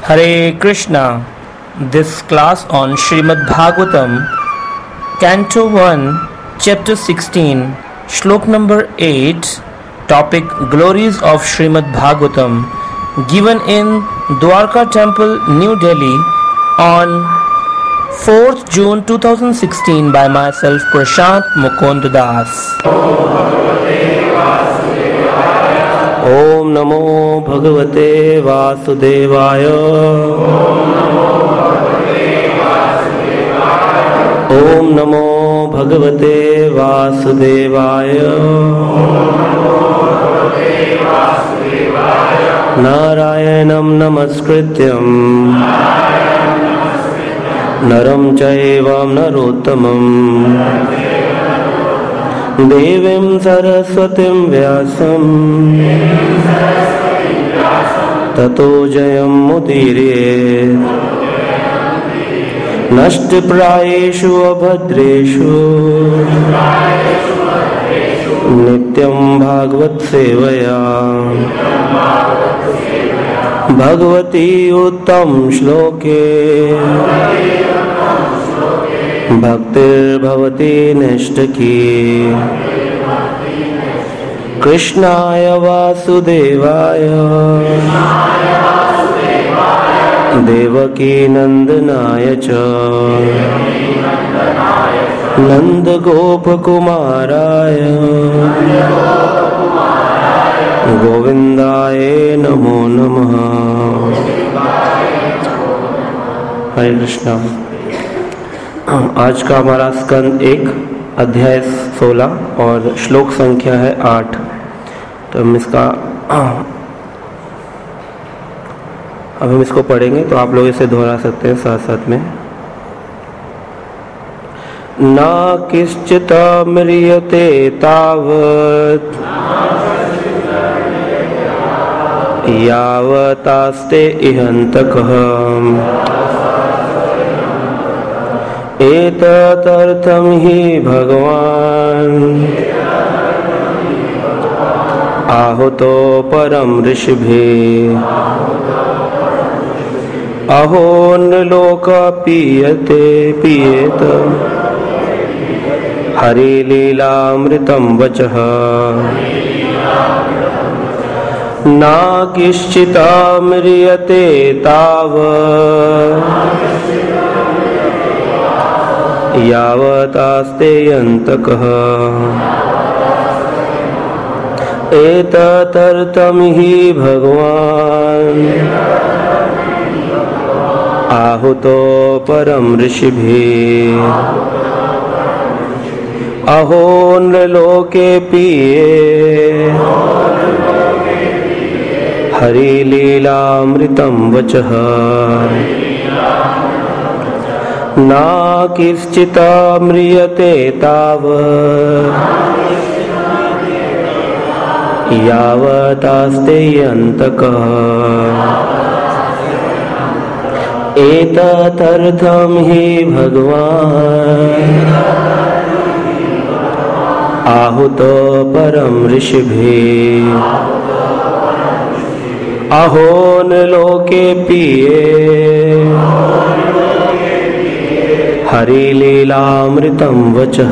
Hare Krishna. This class on Srimad Bhagavatam, Canto 1, Chapter 16, Shlok number 8, Topic Glories of Srimad Bhagavatam, given in Dwarka Temple, New Delhi on 4th June 2016 by myself Prashant Mukund Das. Om Namo Bhagavate Vasudevaya. Om Namo Bhagavate Vasudevaya. Narayanam Namaskrityam Naram Chaivam Narottamam Devim Saraswatim Vyasam Tato Jayam Mudire Nashtaprayeshu Abhadreshu Nityam Bhagavat Sevaya Bhagavati Uttam Shloke Bhaktir Bhavati Nishtaki Krishnaya Vasudevaya Devaki Nandanaya Cha Nanda Gopa Kumaraya Govindaya Namo Namaha. Hare Krishna. आज का हमारा स्कंद 1 अध्याय 16 और श्लोक संख्या है 8। तो हम इसको पढ़ेंगे, तो आप लोग इसे दोहरा सकते हैं साथ साथ में। ना किश्चित म्रियते तावत् यावतास्ते इहन्तकः एतदर्थं हि भगवान् आहुतो परम ऋषिभिः अहो नृलोक पीयेत हरिलीलामृतं वचः न किश्चिदम्रियते तावत् यावतास्ते यन्तकः एतदर्थं हि भगवान् आहुतो परम ऋषिभिः अहो नृलोके पीये हरिलीलामृतं वचः न किश्चित् म्रियते तावत् यावतास्ते यन्तकः एतदर्थं हि भगवान् आहुतो परम ऋषिभिः अहो नृलोके पीये हरिलीलामृतं वचः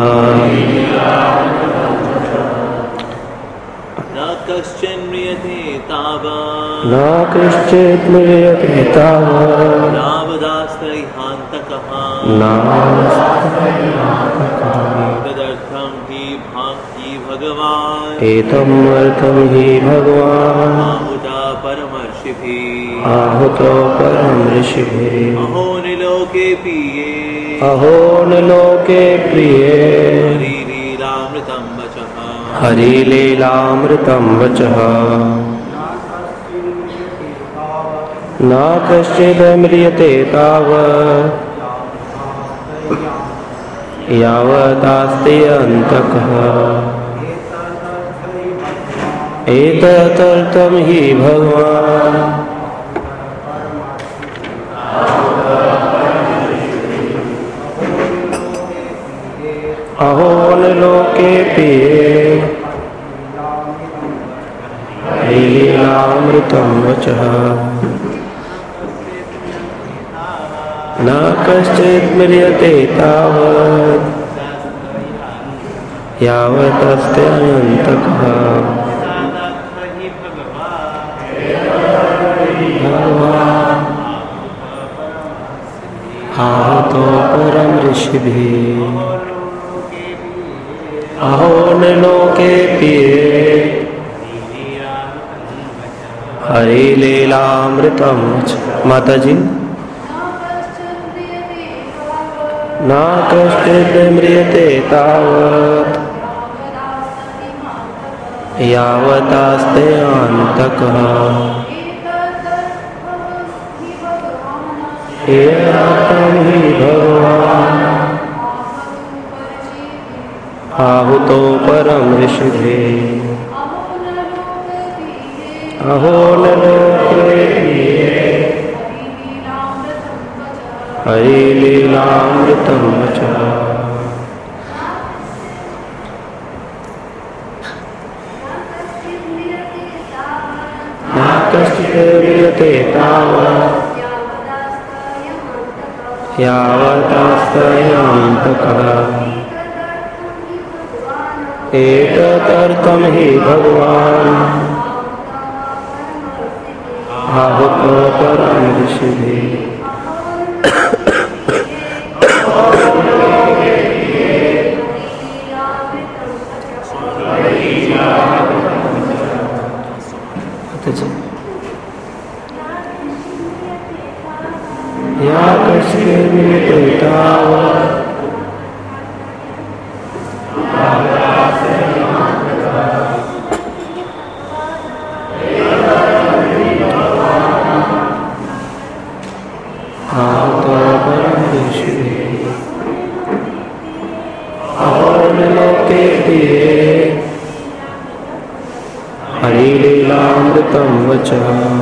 न कश्चित् म्रियते तावत् यावतास्ते यन्तकः एतदर्थं हि भगवान् आहुतो परम ऋषिभिः अहो नृलोके प्रिये हरिलीलामृतं वचः न कश्चित् म्रियते तावत् यावतास्ते यन्तकः एतदर्थं हि भगवान् अहो नृलोके पीये हरिलीलामृतं वचः न कश्चित् म्रियते तावत् यावदस्ति अनन्तकः। आहुतो परम ऋषिभिः अहो न लोके पिये हरि लीलामृतम। माता जी, न कश्चित् म्रियते तावत् यावदास्ते अन्तकः। एतम् हि भगवान् आहुतो परम ऋषिभिः अहो न लोके हरि लीलामृतं वचः। न कश्चित् म्रियते तावत् यावदास्त्यन्तकः। एतदर्थं हि भगवान् आहुतो परम ऋषिभिः या कश्चित् म्रियते तावत् हरि लीलामृतं वचः।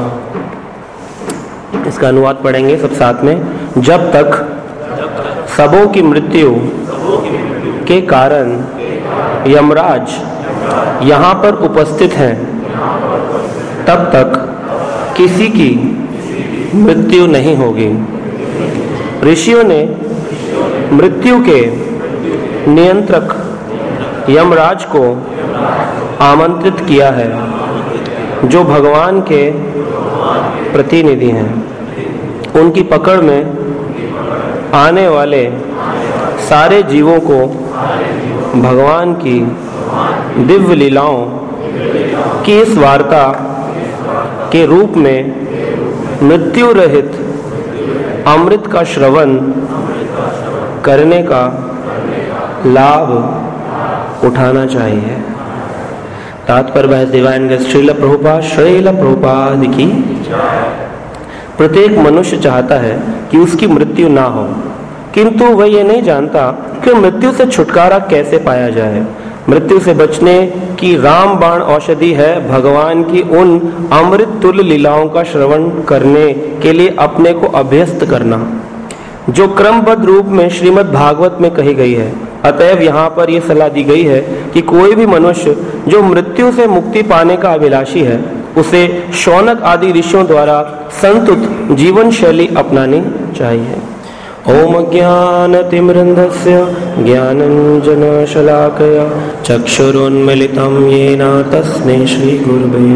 इसका अनुवाद पढ़ेंगे सब साथ में। जब तक सबों की मृत्यु के कारण यमराज यहाँ पर उपस्थित हैं, तब तक किसी की मृत्यु नहीं होगी। ऋषियों ने मृत्यु के नियंत्रक यमराज को आमंत्रित किया है, जो भगवान के प्रतिनिधि हैं। उनकी पकड़ में आने वाले सारे जीवों को भगवान की दिव्य लीलाओं की इस वार्ता के रूप में मृत्यु रहित अमृत का श्रवण करने का लाभ उठाना चाहिए। तात्पर्य बहस डिवाइन गेस्ट श्रील प्रभुपाद की। प्रत्येक मनुष्य चाहता है कि उसकी मृत्यु ना हो, किंतु वह ये नहीं जानता कि मृत्यु से छुटकारा कैसे पाया जाए। मृत्यु से बचने की रामबाण औषधि है भगवान की उन अमृत तुल्य लीलाओं का श्रवण करने के लिए अपने को अभ्यस्त करना, जो क्रमबद्ध रूप में श्रीमद् भागवत में कही गई है। अतएव यहाँ पर यह सलाह दी गई है कि कोई भी मनुष्य जो मृत्यु से मुक्ति पाने का अभिलाषी है, उसे शौनक आदि ऋषियों द्वारा संतुत जीवन शैली अपनानी चाहिए। ओम ज्ञानतिमिरन्धस्य ज्ञानाञ्जनशलाकया चक्षुरुन्मीलितं येन तस्मै श्रीगुरवे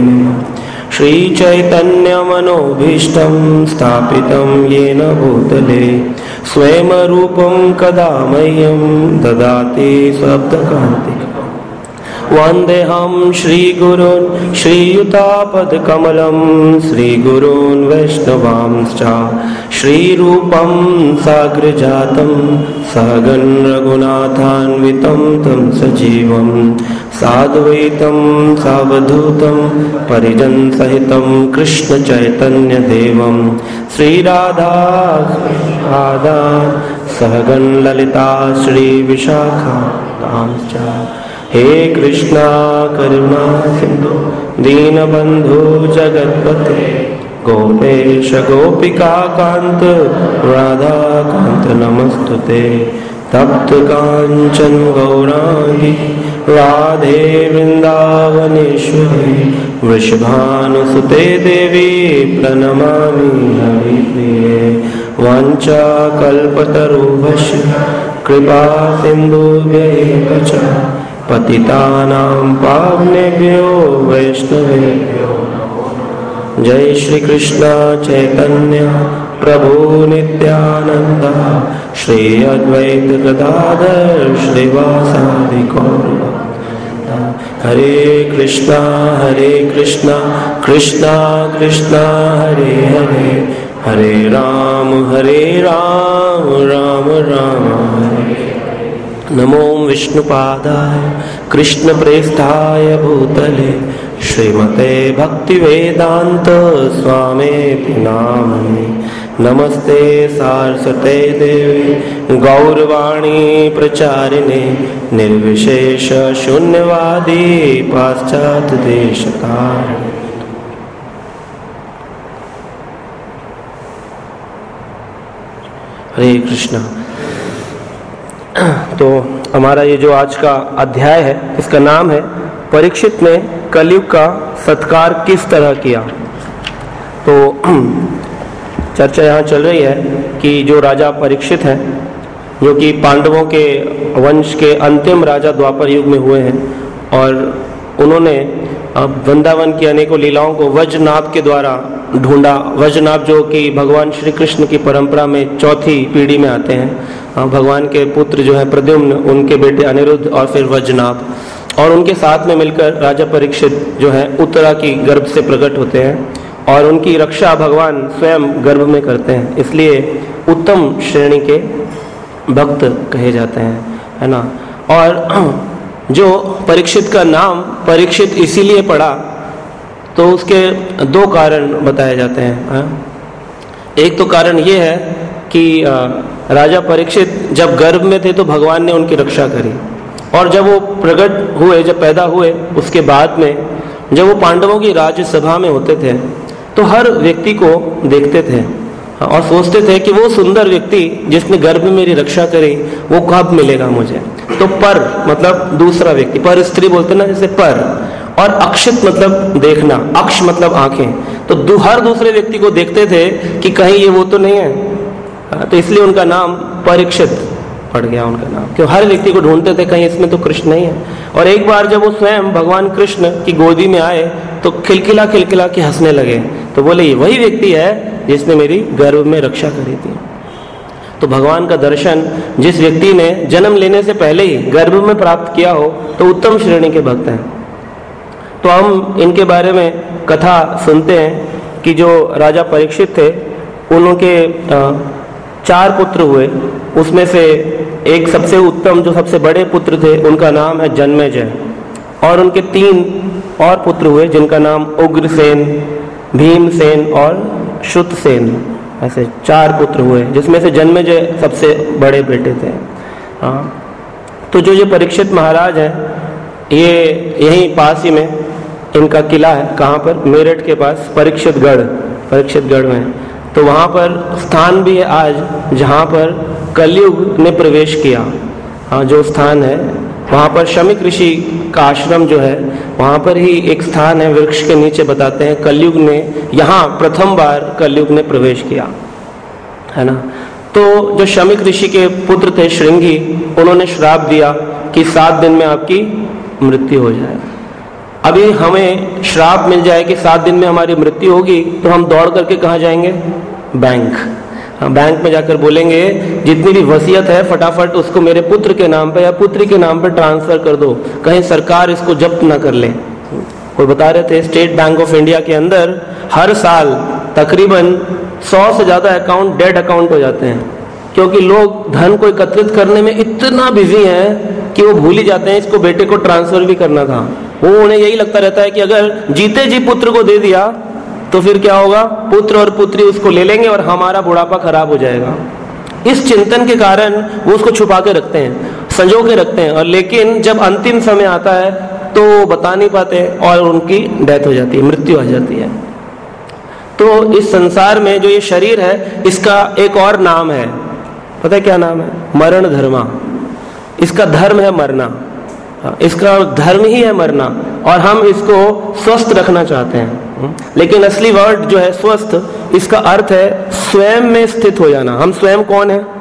श्रीचैतन्यमनोभीष्टं स्थापितं येन भूतले स्वयं रूपं कदा मह्यं ददाति शब्दकान्तिकम्। वन्देऽहं श्रीगुरून् श्रीयुतापदकमलं श्रीगुरून् वैष्णवांश्च श्रीरूपं साग्रजातं सहगन् रघुनाथान्वितं तं सजीवं साद्वैतं सावधूतं परिजनसहितं कृष्णचैतन्यदेवं श्रीराधादान् सहगन् ललिता श्रीविशाखांश्च। हे कृष्णा करुणा सिंधु दीनबंधु जगत्पते गोपेश गोपिका कांत राधा कांत नमस्तुते। तप्त कांचन गौरांगी राधे वृंदावनेश्वरी वृषभानुसुते देवी प्रणमामि हरिप्रिये। वाञ्छाकल्पतरुभ्यश्च कृपा सिन्धुभ्यैव च पतितानां पावनेभ्यो वैष्णवेभ्यो जय श्री कृष्ण चैतन्य प्रभु नित्यानंद श्री अद्वैत गदाधर श्रीवासादि गौर हरे कृष्णा कृष्णा कृष्णा हरे हरे हरे राम राम राम हरे नमो विष्णुपादाय कृष्ण प्रेष्ठाय भूतले श्रीमते भक्तिवेदांत स्वामीति नामिने नमस्ते सारस्वते देवी गौरवाणी प्रचारिणे निर्विशेष शून्यवादी पाश्चात्य देशतारिणे। हरे कृष्णा। तो हमारा ये जो आज का अध्याय है इसका नाम है परीक्षित ने कलयुग का सत्कार किस तरह किया। तो चर्चा यहाँ चल रही है कि जो राजा परीक्षित हैं जो कि पांडवों के वंश के अंतिम राजा द्वापर युग में हुए हैं और उन्होंने वृंदावन की अनेकों लीलाओं को वज्रनाभ के द्वारा ढूंढा। वज्रनाभ जो कि भगवान श्री कृष्ण की परंपरा में चौथी पीढ़ी में आते हैं। भगवान के पुत्र जो है प्रद्युम्न, उनके बेटे अनिरुद्ध और फिर वज्रनाभ, और उनके साथ में मिलकर राजा परीक्षित जो है उत्तरा की गर्भ से प्रकट होते हैं और उनकी रक्षा भगवान स्वयं गर्भ में करते हैं, इसलिए उत्तम श्रेणी के भक्त कहे जाते हैं, है ना। और जो परीक्षित का नाम परीक्षित इसीलिए पड़ा तो उसके दो कारण बताए जाते हैं। एक तो कारण ये है कि राजा परीक्षित जब गर्भ में थे तो भगवान ने उनकी रक्षा करी, और जब वो प्रकट हुए, जब पैदा हुए, उसके बाद में जब वो पांडवों की राज्यसभा में होते थे तो हर व्यक्ति को देखते थे और सोचते थे कि वो सुंदर व्यक्ति जिसने गर्भ में मेरी रक्षा करी वो कब मिलेगा मुझे। तो पर मतलब दूसरा व्यक्ति, पर स्त्री बोलते ना जैसे पर, और अक्षित मतलब देखना, अक्ष मतलब आंखें, तो हर दूसरे व्यक्ति को देखते थे कि कहीं ये वो तो नहीं है, तो इसलिए उनका नाम परीक्षित पड़ गया उनका नाम, क्यों हर व्यक्ति को ढूंढते थे कहीं इसमें तो कृष्ण नहीं है। और एक बार जब वो स्वयं भगवान कृष्ण की गोदी में आए तो खिलखिला के हंसने लगे, तो बोले ये वही व्यक्ति है जिसने मेरी गर्भ में रक्षा करी थी। तो भगवान का दर्शन जिस व्यक्ति ने जन्म लेने से पहले ही गर्भ में प्राप्त किया हो तो उत्तम श्रेणी के भक्त हैं। तो हम इनके बारे में कथा सुनते हैं कि जो राजा परीक्षित थे उनके 4 पुत्र हुए, उसमें से एक सबसे उत्तम जो सबसे बड़े पुत्र थे उनका नाम है जन्मेजय, और उनके 3 और पुत्र हुए जिनका नाम उग्रसेन, भीमसेन और श्रुतसेन, ऐसे 4 पुत्र हुए जिसमें से जन्मेजय सबसे बड़े बेटे थे। तो जो ये परीक्षित महाराज हैं ये यहीं पास ही में इनका किला है, कहाँ पर, मेरठ के पास परीक्षितगढ़ में। तो वहाँ पर स्थान भी है आज जहाँ पर कलयुग ने प्रवेश किया। जो स्थान है वहाँ पर शमीक ऋषि का आश्रम जो है वहाँ पर ही एक स्थान है, वृक्ष के नीचे बताते हैं कलयुग ने यहाँ प्रथम बार कलयुग ने प्रवेश किया, है ना। तो जो शमीक ऋषि के पुत्र थे श्रृंगी, उन्होंने श्राप दिया कि 7 दिन में आपकी मृत्यु हो जाए। अभी हमें श्राप मिल जाए कि 7 दिन में हमारी मृत्यु होगी तो हम दौड़ करके कहाँ जाएंगे, बैंक में जाकर बोलेंगे जितनी भी वसीयत है फटाफट उसको मेरे पुत्र के नाम पे या पुत्री के नाम पे ट्रांसफर कर दो, कहीं सरकार इसको जब्त ना कर ले। कोई बता रहे थे स्टेट बैंक ऑफ इंडिया के अंदर हर साल तकरीबन 100 से ज्यादा अकाउंट डेड अकाउंट हो जाते हैं, क्योंकि लोग धन को एकत्रित करने में इतना बिजी हैं कि वो भूल ही जाते हैं इसको बेटे को ट्रांसफर भी करना था। वो उन्हें यही लगता रहता है कि अगर जीते जी पुत्र को दे दिया तो फिर क्या होगा, पुत्र और पुत्री उसको ले लेंगे और हमारा बुढ़ापा खराब हो जाएगा। इस चिंतन के कारण वो उसको छुपा के रखते हैं, संजो के रखते हैं, और लेकिन जब अंतिम समय आता है तो वो बता नहीं पाते और उनकी डेथ हो जाती है, मृत्यु आ जाती है। तो इस संसार में जो ये शरीर है इसका एक और नाम है, पता है क्या नाम है, मरण धर्मा। इसका धर्म है मरना, इसका धर्म ही है मरना, और हम इसको स्वस्थ रखना चाहते हैं। लेकिन असली वर्ड जो है स्वस्थ, इसका अर्थ है स्वयं में स्थित हो जाना। हम स्वयं कौन है?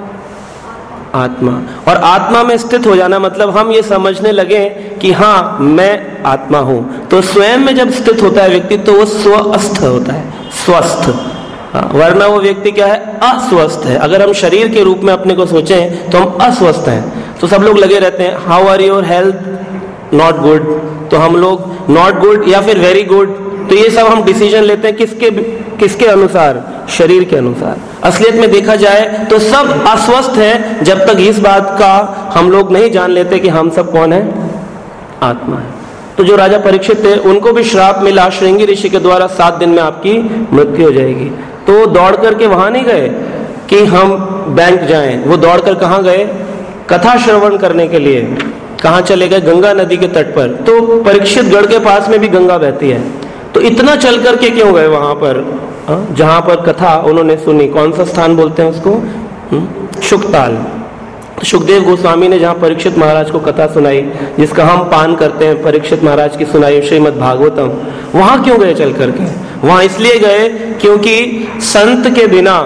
आत्मा। और आत्मा में स्थित हो जाना मतलब हम ये समझने लगे कि हाँ मैं आत्मा हूं। तो स्वयं में जब स्थित होता है व्यक्ति तो वो स्वस्थ होता है, स्वस्थ। वरना वो व्यक्ति क्या है? अस्वस्थ है। अगर हम शरीर के रूप में अपने को सोचें तो हम अस्वस्थ हैं। तो सब लोग लगे रहते हैं how are your health? Not good. तो हम लोग नॉट गुड या फिर वेरी गुड, तो ये सब हम डिसीजन लेते हैं किसके अनुसार? शरीर के अनुसार। असलियत में देखा जाए तो सब अस्वस्थ है जब तक इस बात का हम लोग नहीं जान लेते कि हम सब कौन है? आत्मा है। तो जो राजा परीक्षित थे उनको भी श्राप मिला श्रृंगी ऋषि के द्वारा 7 दिन में आपकी मृत्यु हो जाएगी। तो दौड़ करके वहां नहीं गए कि हम बैंक जाएं, वो दौड़ कर कहां गए? कथा श्रवण करने के लिए। कहां चले गए? गंगा नदी के तट पर। तो परीक्षित गढ़ के पास में भी गंगा बहती है, तो इतना चल करके क्यों गए वहां पर जहां पर कथा उन्होंने सुनी? कौन सा स्थान बोलते हैं उसको? शुकताल। सुखदेव गोस्वामी ने जहां परीक्षित महाराज को कथा सुनाई, जिसका हम पान करते हैं, परीक्षित महाराज की सुनाई श्रीमद् भागवतम, वहां क्यों गए चल करके? वहां इसलिए गए क्योंकि संत के बिना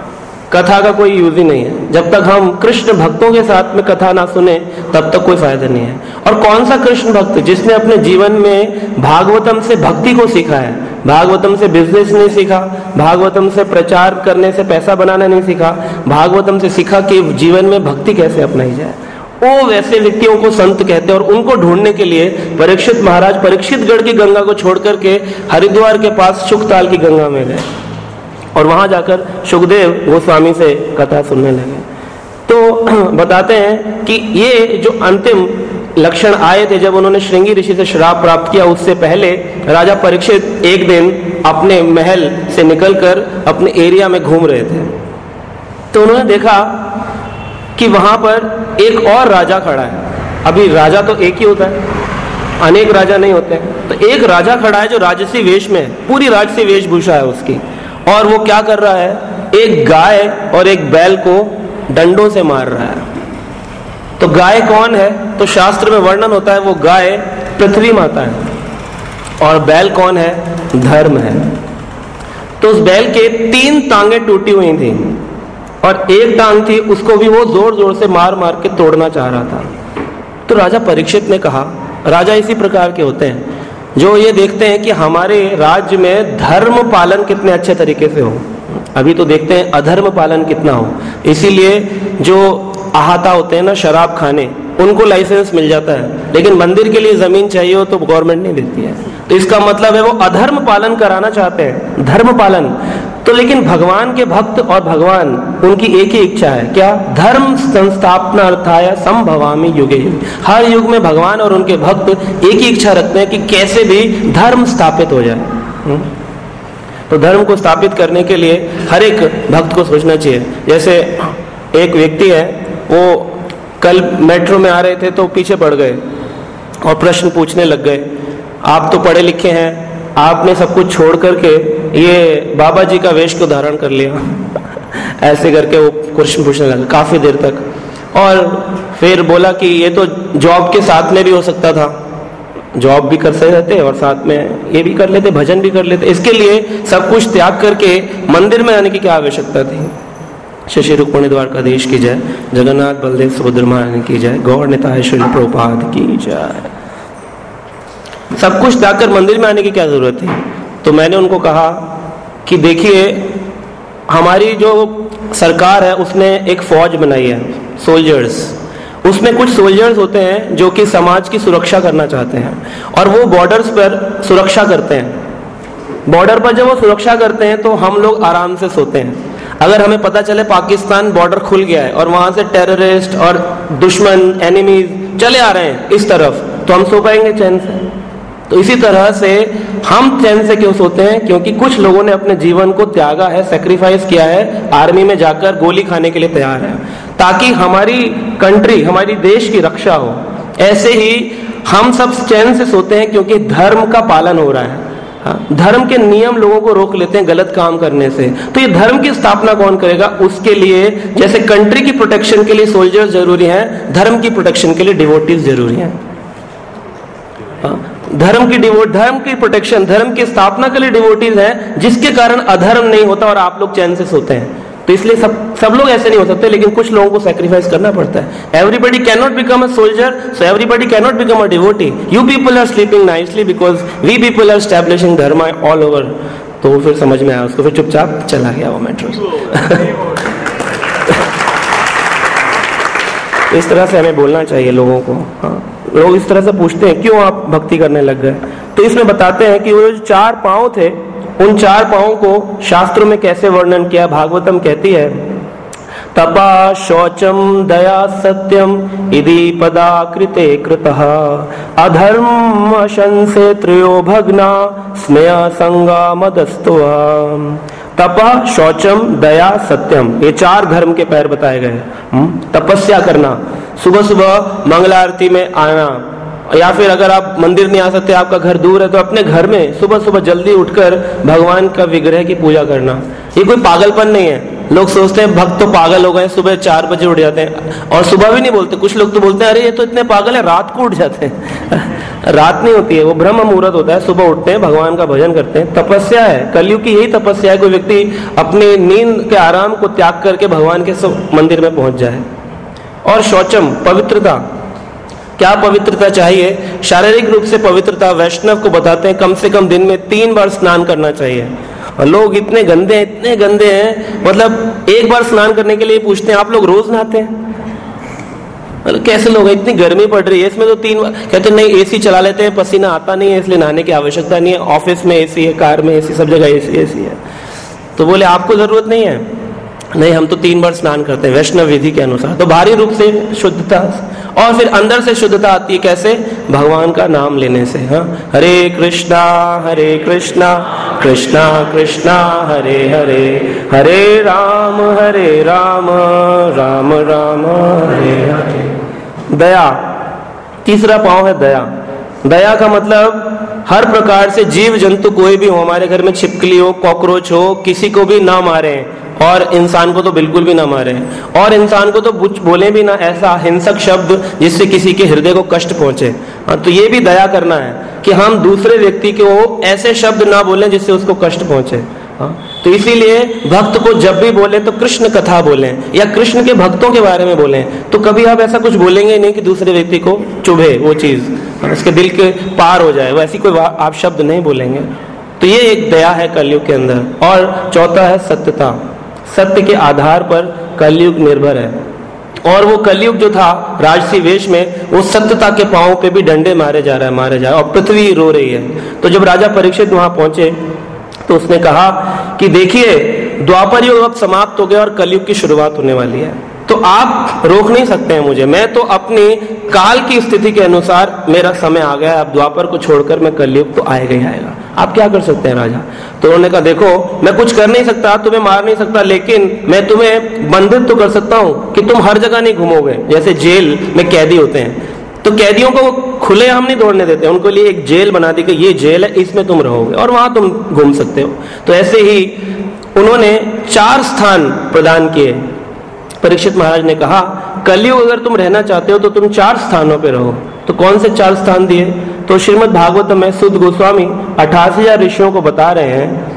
कथा का कोई यूज ही नहीं है। जब तक हम कृष्ण भक्तों के साथ में कथा ना सुने तब तक कोई फायदा नहीं है। और कौन सा कृष्ण भक्त? जिसने अपने जीवन में भागवतम से भक्ति को सीखा है। भागवतम से बिजनेस नहीं सीखा, भागवतम से प्रचार करने से पैसा बनाना नहीं सीखा, भागवतम से सीखा कि जीवन में भक्ति कैसे अपनाई जाए। वो वैसे व्यक्तियों को संत कहते हैं। और उनको ढूंढने के लिए परीक्षित महाराज परीक्षितगढ़ की गंगा को छोड़ करके हरिद्वार के पास शुकताल की गंगा में गए और वहां जाकर सुखदेव गोस्वामी से कथा सुनने लगे। तो बताते हैं कि ये जो अंतिम लक्षण आए थे जब उन्होंने श्रृंगी ऋषि से श्राप प्राप्त किया, उससे पहले राजा परीक्षित एक दिन अपने महल से निकलकर अपने एरिया में घूम रहे थे। तो उन्होंने देखा कि वहां पर एक और राजा खड़ा है। अभी राजा तो एक ही होता है, अनेक राजा नहीं होते हैं। तो एक राजा खड़ा है जो राजसी वेश में है, पूरी राजसी वेशभूषा है उसकी। और वो क्या कर रहा है? एक गाय और एक बैल को डंडों से मार रहा है। तो गाय कौन है? तो शास्त्र में वर्णन होता है वो गाय पृथ्वी माता है। और बैल कौन है? धर्म है। तो उस बैल के 3 टांगें टूटी हुई थी और एक टांग थी, उसको भी वो जोर जोर से मार मार के तोड़ना चाह रहा था। तो राजा परीक्षित ने कहा, राजा इसी प्रकार के होते हैं जो ये देखते हैं कि हमारे राज्य में धर्म पालन कितने अच्छे तरीके से हो। अभी तो देखते हैं अधर्म पालन कितना हो। इसीलिए जो आहाता होते हैं ना शराब खाने, उनको लाइसेंस मिल जाता है, लेकिन मंदिर के लिए जमीन चाहिए हो तो गवर्नमेंट नहीं देती है। तो इसका मतलब है वो अधर्म पालन कराना चाहते हैं, धर्म पालन। तो लेकिन भगवान के भक्त और भगवान, उनकी एक ही इच्छा है, क्या? धर्म संस्थापनार्थाय संभवामि युगे युगे। हर युग में भगवान और उनके भक्त एक ही इच्छा रखते हैं कि कैसे भी धर्म स्थापित हो जाए। तो धर्म को स्थापित करने के लिए हर एक भक्त को सोचना चाहिए। जैसे एक व्यक्ति है, वो कल मेट्रो में आ रहे थे तो पीछे पड़ गए और प्रश्न पूछने लग गए, आप तो पढ़े लिखे हैं, आपने सब कुछ छोड़ करके ये बाबा जी का वेश को धारण कर लिया। ऐसे करके वो प्रश्न पूछने लगा काफी देर तक। और फिर बोला कि ये तो जॉब के साथ में भी हो सकता था, जॉब भी कर सकते रहते और साथ में ये भी कर लेते, भजन भी कर लेते। इसके लिए सब कुछ त्याग करके मंदिर में आने की क्या आवश्यकता थी? शशि रुक्मिणी द्वारकाधीश की जय, जगन्नाथ बलदेव सुभद्रा महारानी की जय, गौर निताय श्रील प्रभुपाद की जय। सब कुछ त्याग कर मंदिर में आने की क्या जरूरत थी? तो मैंने उनको कहा कि देखिए, हमारी जो सरकार है उसने एक फौज बनाई है, सोल्जर्स। उसमें कुछ सोल्जर्स होते हैं जो कि समाज की सुरक्षा करना चाहते हैं और वो बॉर्डर्स पर सुरक्षा करते हैं। बॉर्डर पर जब वो सुरक्षा करते हैं तो हम लोग आराम से सोते हैं। अगर हमें पता चले पाकिस्तान बॉर्डर खुल गया है और वहां से टेररिस्ट और दुश्मन एनिमीज चले आ रहे हैं इस तरफ, तो हम सो पाएंगे चैन से? तो इसी तरह से हम चैन से क्यों सोते हैं? क्योंकि कुछ लोगों ने अपने जीवन को त्यागा है, सेक्रीफाइस किया है, आर्मी में जाकर गोली खाने के लिए तैयार है, ताकि हमारी कंट्री, हमारी देश की रक्षा हो। ऐसे ही हम सब चैन से सोते हैं क्योंकि धर्म का पालन हो रहा है। धर्म के नियम लोगों को रोक लेते हैं गलत काम करने से। तो ये धर्म की स्थापना कौन करेगा? उसके लिए जैसे कंट्री की प्रोटेक्शन के लिए सोल्जर्स जरूरी हैं, धर्म की प्रोटेक्शन के लिए डिवोटीज जरूरी हैं। धर्म की प्रोटेक्शन, धर्म की स्थापना के लिए डिवोटीज हैं, जिसके कारण अधर्म नहीं होता और आप लोग चैन से सोते हैं। तो इसलिए सब लोग ऐसे नहीं हो सकते, लेकिन कुछ लोगों को सैक्रिफाइस करना पड़ता है। Everybody can not become a soldier, so everybody can not become a devotee. You people are sleeping nicely because we people are establishing dharma all over. तो फिर समझ में आया उसको, फिर चुपचाप चला गया वो मेट्रो। इस तरह से हमें बोलना चाहिए लोगों को। हाँ, लोग इस तरह से पूछते हैं क्यों आप भक्ति करने लग गए, तो इसमें बताते हैं कि वो जो 4 पांव थे, उन 4 पांवों को शास्त्रों में कैसे वर्णन किया। भागवतम कहती है, तपा शौचम दया सत्यम इति पदा कृते कृतः अधर्म शंसे त्रयो भग्ना स्नेह संगा मदस्तुआ। तपा शौचम दया सत्यम, ये 4 धर्म के पैर बताए गए। तपस्या करना, सुबह सुबह मंगला आरती में आना, या फिर अगर आप मंदिर नहीं आ सकते, आपका घर दूर है, तो अपने घर में सुबह सुबह जल्दी उठकर भगवान का विग्रह की पूजा करना। ये कोई पागलपन नहीं है। लोग सोचते हैं भक्त तो पागल हो गए, सुबह 4 बजे उठ जाते हैं, और सुबह भी नहीं बोलते। कुछ लोग तो बोलते हैं अरे ये तो इतने पागल है, रात को उठ जाते हैं। रात नहीं होती है, वो ब्रह्म मुहूर्त होता है, सुबह उठते हैं, भगवान का भजन करते हैं। तपस्या है, कलयुग की यही तपस्या है, कोई व्यक्ति अपने नींद के आराम को त्याग करके भगवान के मंदिर में पहुंच जाए। और शौचम, पवित्रता। क्या पवित्रता चाहिए? शारीरिक रूप से पवित्रता वैष्णव को बताते हैं कम से कम दिन में 3 बार स्नान करना चाहिए। और लोग इतने गंदे हैं, मतलब एक बार स्नान करने के लिए पूछते हैं आप लोग रोज नहाते हैं? मतलब कैसे लोग, इतनी गर्मी पड़ रही है, इसमें तो 3 बार कहते नहीं, एसी चला लेते हैं, पसीना आता नहीं है इसलिए नहाने की आवश्यकता नहीं है, ऑफिस में एसी है, कार में एसी, सब जगह एसी है। तो बोले आपको जरूरत नहीं है? नहीं, हम तो 3 बार स्नान करते हैं वैष्णव विधि के अनुसार। तो बाहरी रूप से शुद्धता, और फिर अंदर से शुद्धता आती है कैसे? भगवान का नाम लेने से। हाँ, हरे कृष्णा कृष्णा कृष्णा हरे हरे, हरे राम राम राम हरे हरे। दया, तीसरा पांव है दया। दया का मतलब हर प्रकार से जीव जंतु कोई भी हो, हमारे घर में छिपकली हो, कॉकरोच हो, किसी को भी ना मारे, और इंसान को तो बिल्कुल भी ना मारे, और इंसान को तो बोले भी ना ऐसा हिंसक शब्द जिससे किसी के हृदय को कष्ट पहुंचे। तो ये भी दया करना है कि हम दूसरे व्यक्ति को ऐसे शब्द ना बोलें जिससे उसको कष्ट पहुंचे। तो इसीलिए भक्त को जब भी बोले तो कृष्ण कथा बोलें, या कृष्ण के भक्तों के बारे में बोलें। तो कभी आप ऐसा कुछ बोलेंगे नहीं कि दूसरे व्यक्ति को चुभे वो चीज, उसके दिल के पार हो जाए, वैसी कोई आप शब्द नहीं बोलेंगे। तो ये एक दया है कलयुग के अंदर। और चौथा है सत्यता। सत्य के आधार पर कलयुग निर्भर है, और वो कलयुग जो था राजसी वेश में, वो सत्यता के पांव पे भी डंडे मारे जा रहा है, और पृथ्वी रो रही है। तो जब राजा परीक्षित वहां पहुंचे तो उसने कहा कि देखिए द्वापर युग अब समाप्त हो गया और कलयुग की शुरुआत होने वाली है, तो आप रोक नहीं सकते हैं मुझे, मैं तो अपनी काल की स्थिति के अनुसार मेरा समय आ गया है, अब द्वापर को छोड़कर मैं कलयुग तो आएगा ही आएगा, आप क्या कर सकते हैं राजा? तो उन्होंने कहा देखो मैं कुछ कर नहीं सकता, तुम्हें मार नहीं सकता, लेकिन मैं तुम्हें बंधित तो कर सकता हूँ कि तुम हर जगह नहीं घूमोगे। जैसे जेल में कैदी होते हैं, तो कैदियों को खुले हम नहीं दौड़ने देते, उनको लिए एक जेल बना दी कि ये जेल है, इसमें तुम रहोगे और वहां तुम घूम सकते हो। तो ऐसे ही उन्होंने 4 स्थान प्रदान किए। परीक्षित महाराज ने कहा कलयुग अगर तुम रहना चाहते हो तो तुम 4 स्थानों पे रहो। तो कौन से 4 स्थान दिए? तो श्रीमद् भागवत में सुद गोस्वामी 88,000 ऋषियों को बता रहे हैं,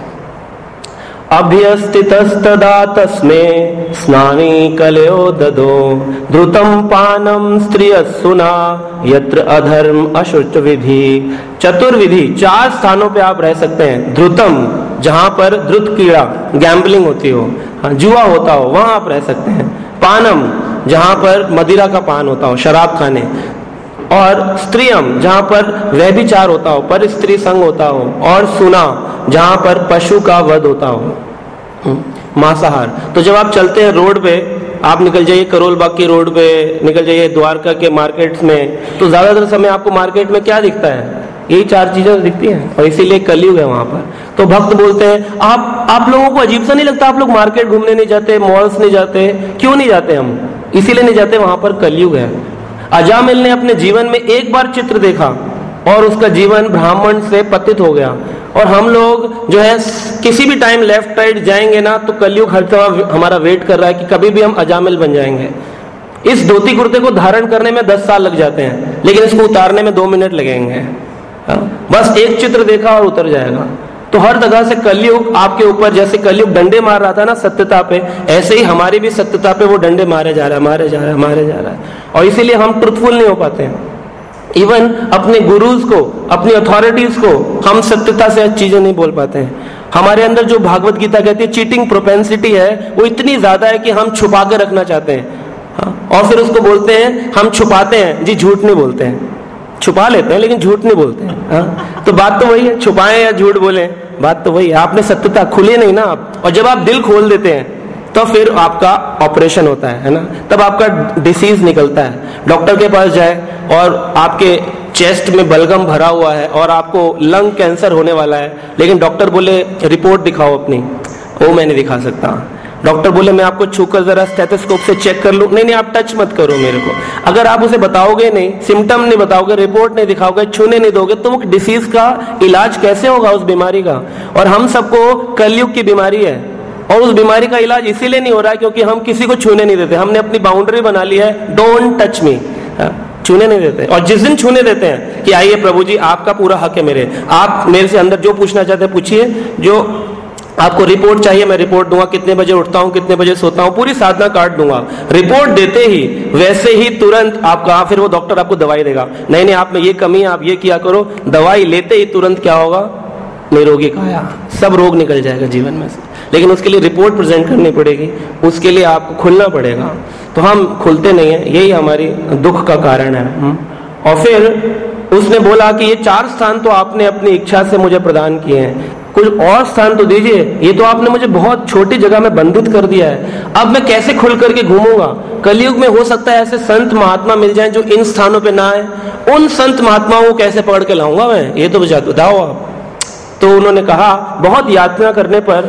अभ्यस्थितस्तदा तस्मे स्नानी कलयो ददो द्रुतम पानम स्त्रियस्सुना यत्र अधर्म अशुच विधि। चतुर्विधि 4 स्थानों पे आप रह सकते हैं। ध्रुतम, जहां पर द्रुत क्रीड़ा गैम्बलिंग होती हो, जुआ होता हो, वहां आप रह सकते हैं। पानम, जहां पर मदिरा का पान होता हो, शराब खाने। और स्त्रियम, जहां पर व्यभिचार होता हो, पर स्त्री संग होता हो। और सुना, जहां पर पशु का वध होता हो, मांसाहार। तो जब आप चलते हैं रोड पे, आप निकल जाइए करोल बाग की रोड पे, निकल जाइए द्वारका के मार्केट्स में, तो ज्यादातर समय आपको मार्केट में क्या दिखता है? यही 4 चीजें दिखती हैं, और इसीलिए कलयुग है वहां पर। तो भक्त बोलते हैं आप लोगों को अजीब सा नहीं लगता? आप लोग मार्केट घूमने नहीं जाते, मॉल्स नहीं जाते, क्यों नहीं जाते? हम इसीलिए नहीं जाते, वहां पर कलयुग है। अजामिल ने अपने जीवन में एक बार चित्र देखा और उसका जीवन ब्राह्मण से पतित हो गया। और हम लोग जो है किसी भी टाइम लेफ्ट राइट जाएंगे ना, तो कलयुग हर तरह हमारा वेट कर रहा है कि कभी भी हम अजामिल बन जाएंगे। इस धोती कुर्ते को धारण करने में 10 साल लग जाते हैं, लेकिन इसको उतारने में 2 मिनट लगेंगे। बस एक चित्र देखा और उतर जाएगा। तो हर जगह से कलयुग आपके ऊपर, जैसे कलयुग डंडे मार रहा था ना सत्यता पे, ऐसे ही हमारी भी सत्यता पे वो डंडे मारे जा रहा है, मारे जा रहा है, मारे जा रहा है। और इसीलिए हम ट्रुथफुल नहीं हो पाते हैं। इवन अपने गुरुज को, अपनी अथॉरिटीज को हम सत्यता से चीजें नहीं बोल पाते हैं। हमारे अंदर जो भागवत गीता कहती है चीटिंग प्रोपेंसिटी है, वो इतनी ज्यादा है कि हम छुपा के रखना चाहते हैं। और फिर उसको बोलते हैं, हम छुपाते हैं जी, झूठ नहीं बोलते हैं। छुपा लेते हैं लेकिन झूठ नहीं बोलते हैं। तो बात तो वही है, छुपाएं या झूठ बोलें, बात तो वही है। आपने सत्यता खुले नहीं ना आप, और जब आप दिल खोल देते हैं तो फिर आपका ऑपरेशन होता है ना, तब आपका डिसीज निकलता है। डॉक्टर के पास जाए और आपके चेस्ट में बलगम भरा हुआ है और आपको लंग कैंसर होने वाला है, लेकिन डॉक्टर बोले रिपोर्ट दिखाओ अपनी, वो मैं नहीं दिखा सकता। डॉक्टर बोले मैं आपको छूकर जरा स्टेथोस्कोप से चेक कर लूं, नहीं नहीं आप टच मत करो मेरे को। अगर आप उसे बताओगे नहीं, सिम्टम नहीं बताओगे, रिपोर्ट नहीं दिखाओगे, छूने नहीं दोगे, तो वो डिसीज का इलाज कैसे होगा उस बीमारी का। और हम सबको कलयुग की बीमारी है, और उस बीमारी का इलाज इसीलिए नहीं हो रहा है क्योंकि हम किसी को छूने नहीं देते। हमने अपनी बाउंड्री बना ली है, डोंट टच मी, छूने नहीं देते। और जिस दिन छूने देते हैं कि आइए प्रभु जी आपका पूरा हक है मेरे, आप मेरे से अंदर जो पूछना चाहते हैं पूछिए, जो आपको रिपोर्ट चाहिए मैं रिपोर्ट दूंगा, कितने बजे उठता हूं, कितने बजे सोता हूं, पूरी साधना काट दूंगा। रिपोर्ट देते ही वैसे ही तुरंत आप कहा, फिर वो डॉक्टर आपको दवाई देगा, नहीं नहीं आप में ये कमी है, आप ये किया करो। दवाई लेते ही तुरंत क्या होगा, निरोगी काया, सब रोग निकल जाएगा जीवन में से। लेकिन उसके लिए रिपोर्ट प्रेजेंट करनी पड़ेगी, उसके लिए आपको खुलना पड़ेगा। तो हम खुलते नहीं है, यही हमारी दुख का कारण है। और फिर उसने बोला कि ये 4 स्थान तो आपने अपनी इच्छा से मुझे प्रदान किए हैं, कुछ और स्थान तो दीजिए, ये तो आपने मुझे बहुत छोटी जगह में बंधित कर दिया है, अब मैं कैसे खुल करके घूमूंगा। कलयुग में हो सकता है ऐसे संत महात्मा मिल जाएं जो इन स्थानों पे ना आए, उन संत महात्माओं को कैसे पकड़ के लाऊंगा मैं, ये तो बताओ आप। तो उन्होंने कहा बहुत याचना करने पर,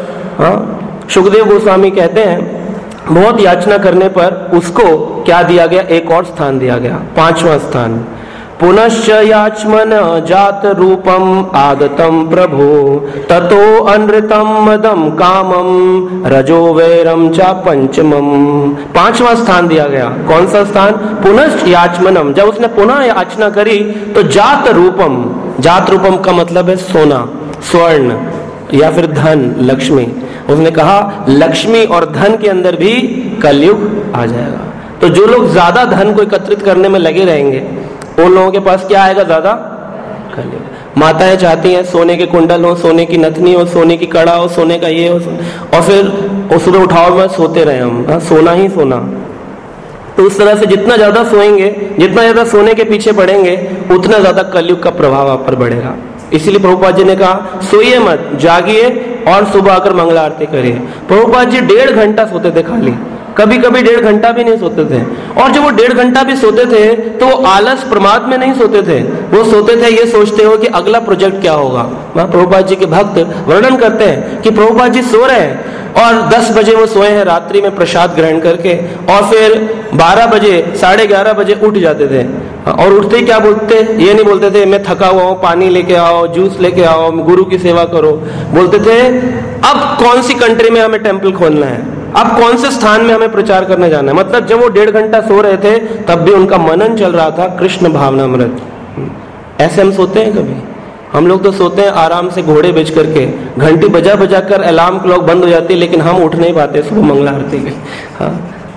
सुखदेव गोस्वामी कहते हैं बहुत याचना करने पर उसको क्या दिया गया, एक और स्थान दिया गया, 5वां स्थान। पुनश्च याचमन जात रूपम आगतम प्रभु ततो अनृतम मदम कामम रजो वैरम चा पंचमम। 5वां स्थान दिया गया। कौन सा स्थान, पुनश्च याचमनम। जब उसने पुनः याचना करी तो जात रूपम, जात रूपम का मतलब है सोना, स्वर्ण या फिर धन, लक्ष्मी। उसने कहा लक्ष्मी और धन के अंदर भी कलयुग आ जाएगा। तो जो लोग ज्यादा धन को एकत्रित करने में लगे रहेंगे उन लोगों के पास क्या आएगा, ज्यादा कलयुग। माताएं चाहती हैं सोने के कुंडल हो, सोने की नथनी हो, सोने की कड़ा हो, सोने का ये हो, और फिर सुबह उठाओ में सोते रहे हम, सोना ही सोना। तो उस तरह से जितना ज्यादा सोएंगे, जितना ज्यादा सोने के पीछे पड़ेंगे, उतना ज्यादा कलयुग का प्रभाव आप पर बढ़ेगा। इसीलिए प्रभुपाद जी ने कहा सोइए मत, जागिए और सुबह आकर मंगला आरती करिए। प्रभुपाद जी 1.5 घंटा सोते थे खाली, कभी कभी 1.5 घंटा भी नहीं सोते थे। और जब वो 1.5 घंटा भी सोते थे तो वो आलस प्रमाद में नहीं सोते थे, वो सोते थे ये सोचते हो कि अगला प्रोजेक्ट क्या होगा। प्रभुपाद जी के भक्त वर्णन करते हैं कि प्रभुपाद जी सो रहे हैं और 10 बजे वो सोए हैं रात्रि में प्रसाद ग्रहण करके, और फिर 12 बजे 11:30 बजे उठ जाते थे। और उठते ही क्या बोलते, ये नहीं बोलते थे मैं थका हुआ हूँ, पानी लेके आओ, जूस लेके आओ, गुरु की सेवा करो। बोलते थे अब कौन सी कंट्री में हमें टेम्पल खोलना है, अब कौन से स्थान में हमें प्रचार करने जाना है। मतलब जब वो 1.5 घंटा सो रहे थे तब भी उनका मनन चल रहा था कृष्ण भावनामृत। ऐसे हम सोते हैं कभी? हम लोग तो सोते हैं आराम से घोड़े बेच करके, घंटी बजा बजा कर अलार्म क्लॉक बंद हो जाती है, लेकिन हम उठ नहीं पाते सुबह मंगला आरती के। हाँ,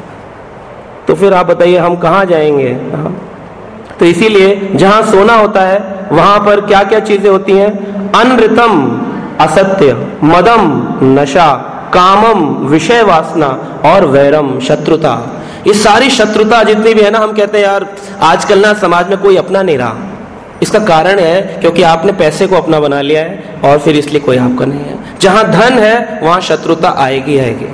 तो फिर आप बताइए हम कहाँ जाएंगे। हाँ, तो इसीलिए जहां सोना होता है वहां पर क्या क्या चीजें होती हैं, अनृतम असत्य, मदम नशा, कामम विषय वासना, और वैरम शत्रुता। ये सारी शत्रुता जितनी भी है ना, हम कहते हैं यार आजकल ना समाज में कोई अपना नहीं रहा। इसका कारण है क्योंकि आपने पैसे को अपना बना लिया है और फिर इसलिए कोई आपका नहीं है। जहां धन है वहां शत्रुता आएगी आएगी।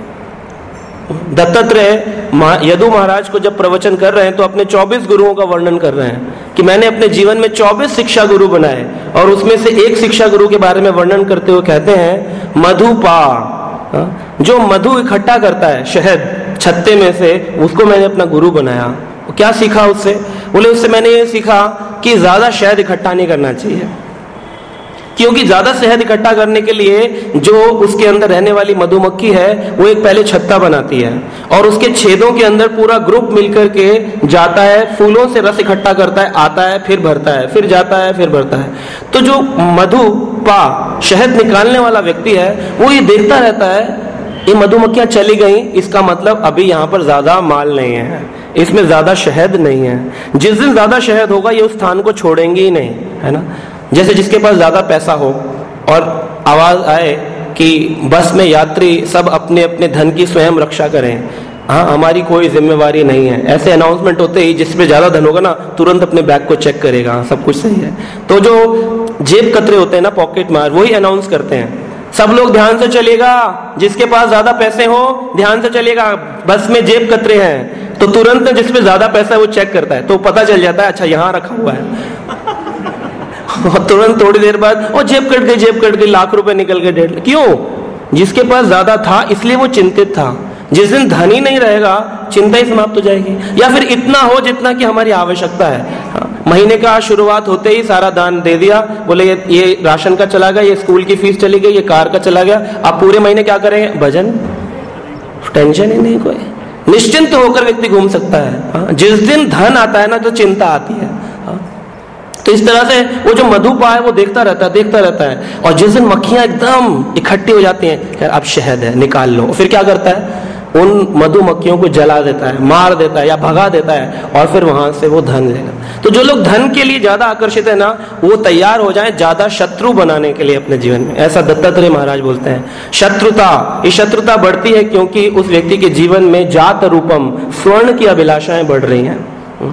दत्तात्रेय यदु महाराज को जब प्रवचन कर रहे हैं तो अपने 24 गुरुओं का वर्णन कर रहे हैं कि मैंने अपने जीवन में 24 शिक्षा गुरु बनाए, और उसमें से एक शिक्षा गुरु के बारे में वर्णन करते हुए कहते हैं मधुपा, जो मधु इकट्ठा करता है शहद छत्ते में से, उसको मैंने अपना गुरु बनाया। क्या सीखा उससे? बोले उससे मैंने ये सीखा कि ज्यादा शहद इकट्ठा नहीं करना चाहिए, क्योंकि ज्यादा शहद इकट्ठा करने के लिए जो उसके अंदर रहने वाली मधुमक्खी है वो एक पहले छत्ता बनाती है, और उसके छेदों के अंदर पूरा ग्रुप मिलकर के जाता है, फूलों से रस इकट्ठा करता है, आता है, फिर भरता है, फिर जाता है, फिर भरता है। तो जो मधु पा शहद निकालने वाला व्यक्ति है वो ये देखता रहता है, ये मधुमक्खियां चली गई, इसका मतलब अभी यहाँ पर ज्यादा माल नहीं है, इसमें ज्यादा शहद नहीं है। जिस दिन ज्यादा शहद होगा ये उस स्थान को छोड़ेंगे ही नहीं, है ना। जैसे जिसके पास ज्यादा पैसा हो और आवाज आए कि बस में यात्री सब अपने अपने धन की स्वयं रक्षा करें, हाँ हमारी कोई जिम्मेवारी नहीं है, ऐसे अनाउंसमेंट होते ही जिसमें ज्यादा धन होगा ना तुरंत अपने बैग को चेक करेगा, हाँ सब कुछ सही है। तो जो जेब कतरे होते हैं ना, पॉकेट मार, वही अनाउंस करते हैं, सब लोग ध्यान से चलिएगा, जिसके पास ज्यादा पैसे हो ध्यान से चलिएगा, बस में जेब कतरे हैं। तो तुरंत जिसमें ज्यादा पैसा है वो चेक करता है, तो पता चल जाता है अच्छा यहाँ रखा हुआ है। और तुरंत थोड़ी देर बाद ओ जेब कट गई, लाख रुपए निकल गए, 1.5 लाख। क्यों? जिसके पास ज्यादा था इसलिए वो चिंतित था। जिस दिन धन ही नहीं रहेगा चिंता ही समाप्त हो जाएगी। या फिर इतना हो जितना कि हमारी आवश्यकता है, हाँ, महीने का शुरुआत होते ही सारा दान दे दिया, बोले ये राशन का चला गया, ये स्कूल की फीस चली गई, ये कार का चला गया, अब पूरे महीने क्या करेंगे? भजन, टेंशन ही नहीं, कोई निश्चिंत होकर व्यक्ति घूम सकता है। हाँ, जिस दिन धन आता है ना तो चिंता आती है। तो इस तरह से वो जो मधुपा है वो देखता रहता है। और जिस दिन मक्खियां एकदम इकट्ठी हो जाती हैं, अब शहद है निकाल लो, फिर क्या करता है? उन मधुमक्खियों को जला देता है, मार देता है या भगा देता है, और फिर वहां से वो धन लेगा। तो जो लोग धन के लिए ज्यादा आकर्षित है ना, वो तैयार हो जाए ज्यादा शत्रु बनाने के लिए अपने जीवन में। ऐसा दत्तात्रेय महाराज बोलते हैं। शत्रुता, ये शत्रुता बढ़ती है क्योंकि उस व्यक्ति के जीवन में जात रूपम स्वर्ण की अभिलाषाएं बढ़ रही हैं।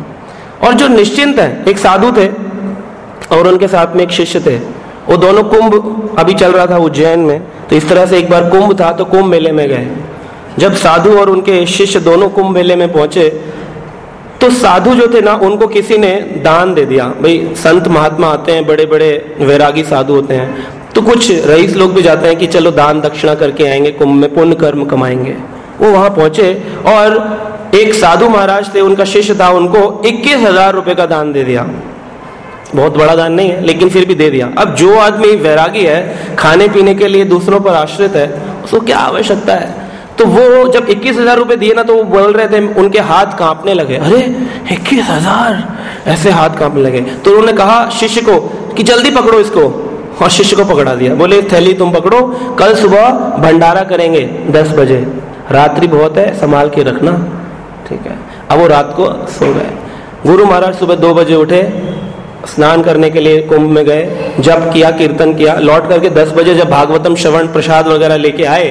और जो निश्चिंत है, एक साधु थे और उनके साथ में एक शिष्य थे, वो दोनों कुंभ अभी चल रहा था उज्जैन में, तो इस तरह से एक बार कुंभ था तो कुंभ मेले में गए। जब साधु और उनके शिष्य दोनों कुंभ मेले में पहुंचे तो साधु जो थे ना उनको किसी ने दान दे दिया। भाई संत महात्मा आते हैं, बड़े बड़े वैरागी साधु होते हैं, तो कुछ रईस लोग भी जाते हैं कि चलो दान दक्षिणा करके आएंगे, कुंभ में पुण्य कर्म कमाएंगे। वो वहां पहुंचे और एक साधु महाराज थे, उनका शिष्य था, उनको 21,000 रुपए का दान दे दिया। बहुत बड़ा दान नहीं है लेकिन फिर भी दे दिया। अब जो आदमी वैरागी है, खाने पीने के लिए दूसरों पर आश्रित है, उसको क्या आवश्यकता है? तो वो जब 21,000 रुपए दिए ना तो वो बोल रहे थे, उनके हाथ कांपने लगे। अरे 21,000, ऐसे हाथ कांपने लगे। तो उन्होंने कहा शिष्य को कि जल्दी पकड़ो इसको, और शिष्य को पकड़ा दिया। बोले थैली तुम पकड़ो, कल सुबह भंडारा करेंगे 10 बजे, रात्रि बहुत है, संभाल के रखना, ठीक है। अब वो रात को सो गए। गुरु महाराज सुबह 2 बजे उठे, स्नान करने के लिए कुंभ में गए, जप किया, कीर्तन किया, लौट करके 10 बजे जब भागवतम श्रवण प्रसाद वगैरह लेके आए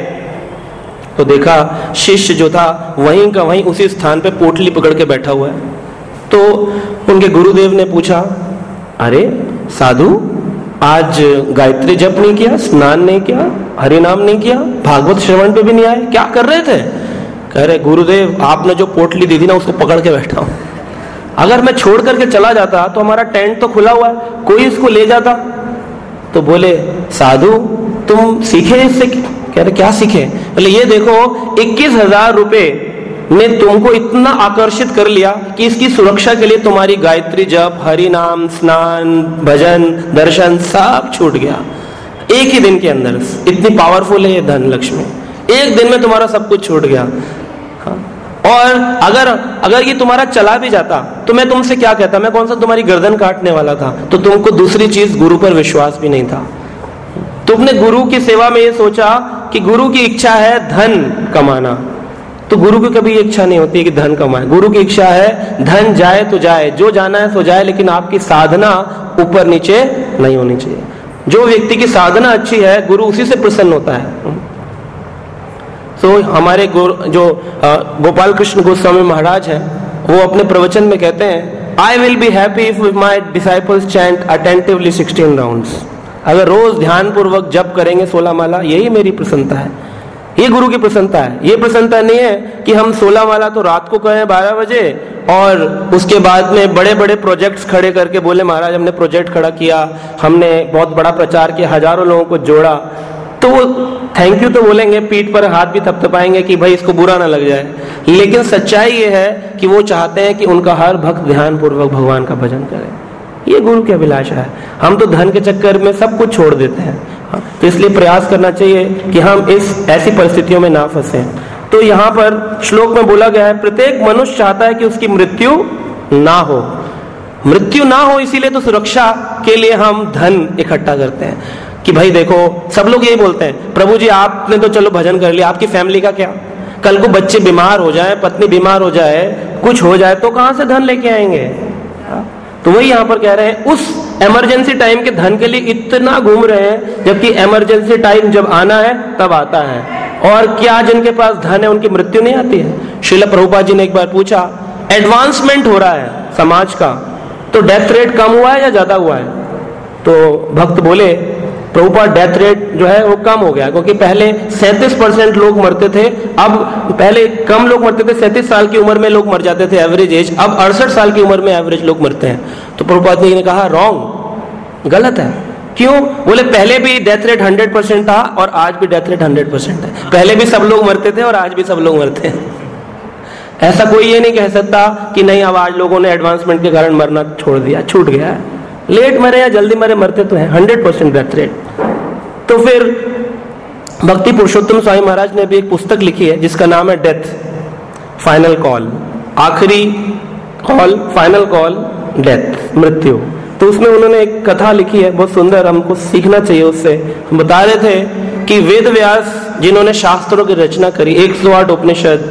तो देखा शिष्य जो था वहीं का वहीं उसी स्थान पे पोटली पकड़ के बैठा हुआ है। तो उनके गुरुदेव ने पूछा, अरे साधु, आज गायत्री जप नहीं किया, स्नान नहीं किया, हरि नाम नहीं किया, भागवत श्रवण पे भी नहीं आए, क्या कर रहे थे? कह रहे गुरुदेव आपने जो पोटली दी थी ना उसको पकड़ के बैठा हूं। अगर मैं छोड़ करके चला जाता तो हमारा टेंट तो खुला हुआ है, कोई इसको ले जाता। तो बोले साधु तुम सीखे इससे? कह रहे क्या सीखे? बोले ये देखो 21,000 रुपए ने तुमको इतना आकर्षित कर लिया कि इसकी सुरक्षा के लिए तुम्हारी गायत्री जप, हरि नाम, स्नान, भजन, दर्शन सब छूट गया। एक ही दिन के अंदर इतनी पावरफुल है ये धन लक्ष्मी, एक दिन में तुम्हारा सब कुछ छूट गया। और अगर ये तुम्हारा चला भी जाता तो मैं तुमसे क्या कहता, मैं कौन सा तुम्हारी गर्दन काटने वाला था। तो तुमको दूसरी चीज गुरु पर विश्वास भी नहीं था। तुमने गुरु की सेवा में ये सोचा कि गुरु की इच्छा है धन कमाना, तो गुरु की कभी इच्छा नहीं होती कि धन कमाए। गुरु की इच्छा है धन जाए तो जाए, जो जाना है सो जाए, लेकिन आपकी साधना ऊपर नीचे नहीं होनी चाहिए। जो व्यक्ति की साधना अच्छी है गुरु उसी से प्रसन्न होता है। तो हमारे जो गोपाल कृष्ण गोस्वामी महाराज हैं, वो अपने प्रवचन में कहते हैं, I will be happy if my disciples chant attentively 16 rounds. अगर रोज ध्यान पूर्वक जप करेंगे 16 माला, यही मेरी प्रसन्नता है, ये गुरु की प्रसन्नता है। ये प्रसन्नता नहीं है कि हम 16 माला तो रात को कहें 12 बजे और उसके बाद में बड़े बड़े प्रोजेक्ट्स खड़े करके बोले महाराज हमने प्रोजेक्ट खड़ा किया, हमने बहुत बड़ा प्रचार किया, हजारों लोगों को जोड़ा। तो वो थैंक यू तो बोलेंगे, पीठ पर हाथ भी थपथपाएंगे कि भाई इसको बुरा ना लग जाए, लेकिन सच्चाई ये है कि वो चाहते हैं कि उनका हर भक्त ध्यान पूर्वक भगवान का भजन करे। ये गुरु की अभिलाषा है। हम तो धन के चक्कर में सब कुछ छोड़ देते हैं। तो इसलिए प्रयास करना चाहिए कि हम ऐसी परिस्थितियों में ना फंसे। तो यहाँ पर श्लोक में बोला गया है प्रत्येक मनुष्य चाहता है कि उसकी मृत्यु ना हो, मृत्यु ना हो, इसीलिए तो सुरक्षा के लिए हम धन इकट्ठा करते हैं कि भाई देखो, सब लोग यही बोलते हैं प्रभु जी आपने तो चलो भजन कर लिया, आपकी फैमिली का क्या, कल को बच्चे बीमार हो जाए, पत्नी बीमार हो जाए, कुछ हो जाए तो कहां से धन लेके आएंगे। तो वही यहां पर कह रहे हैं उस इमरजेंसी टाइम के धन के लिए इतना घूम रहे हैं, जबकि इमरजेंसी टाइम जब आना है तब आता है। और क्या जिनके पास धन है उनकी मृत्यु नहीं आती है। श्रील प्रभुपाद जी ने एक बार पूछा, एडवांसमेंट हो रहा है समाज का, तो डेथ रेट कम हुआ है या ज्यादा हुआ है? तो भक्त बोले प्रभुपाद डेथ रेट जो है वो कम हो गया, क्योंकि पहले 37% लोग मरते थे, अब पहले कम लोग मरते थे, 37 साल की उम्र में लोग मर जाते थे एवरेज एज, अब 68 साल की उम्र में एवरेज लोग मरते हैं। तो प्रभुपाद जी ने कहा रॉन्ग, गलत है। क्यों? बोले पहले भी डेथ रेट 100% था और आज भी डेथ रेट 100% है। पहले भी सब लोग मरते थे और आज भी सब लोग मरते हैं। ऐसा कोई ये नहीं कह सकता कि नहीं अब आज लोगों ने एडवांसमेंट के कारण मरना छोड़ दिया, छूट गया है। लेट मरे या जल्दी मरे, मरते तो है, 100% डेथ रेट। तो फिर भक्ति पुरुषोत्तम स्वामी महाराज ने भी एक पुस्तक लिखी है जिसका नाम है डेथ फाइनल कॉल, आखिरी कॉल, फाइनल कॉल डेथ, मृत्यु। तो उसमें उन्होंने एक कथा लिखी है बहुत सुंदर, हमको सीखना चाहिए उससे। बता रहे थे कि वेद व्यास जिन्होंने शास्त्रों की रचना करी, 108 उपनिषद,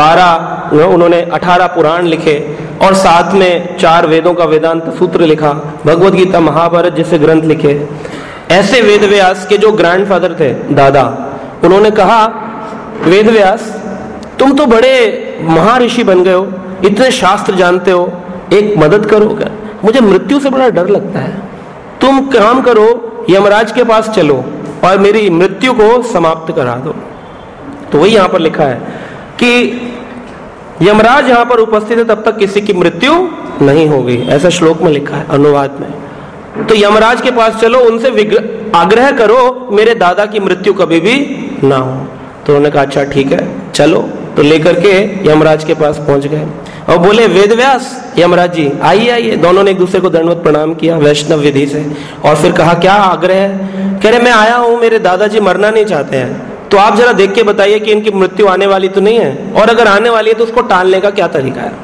12 उन्होंने 18 पुराण लिखे और साथ में 4 वेदों का वेदांत सूत्र लिखा, भगवद गीता, महाभारत जैसे ग्रंथ लिखे। ऐसे वेद व्यास के जो ग्रैंडफादर थे, दादा, उन्होंने कहा वेद व्यास तुम तो बड़े महर्षि बन गए हो, इतने शास्त्र जानते हो, एक मदद करो, मुझे मृत्यु से बड़ा डर लगता है, तुम काम करो, यमराज के पास चलो और मेरी मृत्यु को समाप्त करा दो। तो वही यहां पर लिखा है कि यमराज यहां पर उपस्थित है तब तक किसी की मृत्यु नहीं होगी, ऐसा श्लोक में लिखा है अनुवाद में। तो यमराज के पास चलो, उनसे आग्रह करो मेरे दादा की मृत्यु कभी भी ना हो। तो उन्होंने कहा अच्छा ठीक है चलो। तो लेकर के यमराज के पास पहुंच गए और बोले वेद व्यास, यमराज जी आइए आइए। दोनों ने एक दूसरे को दंडवत प्रणाम किया वैष्णव विधि से और फिर कहा क्या आग्रह है? कह रहे मैं आया हूं, मेरे दादाजी मरना नहीं चाहते हैं, तो आप जरा देख के बताइए कि इनकी मृत्यु आने वाली तो नहीं है, और अगर आने वाली है तो उसको टालने का क्या तरीका है।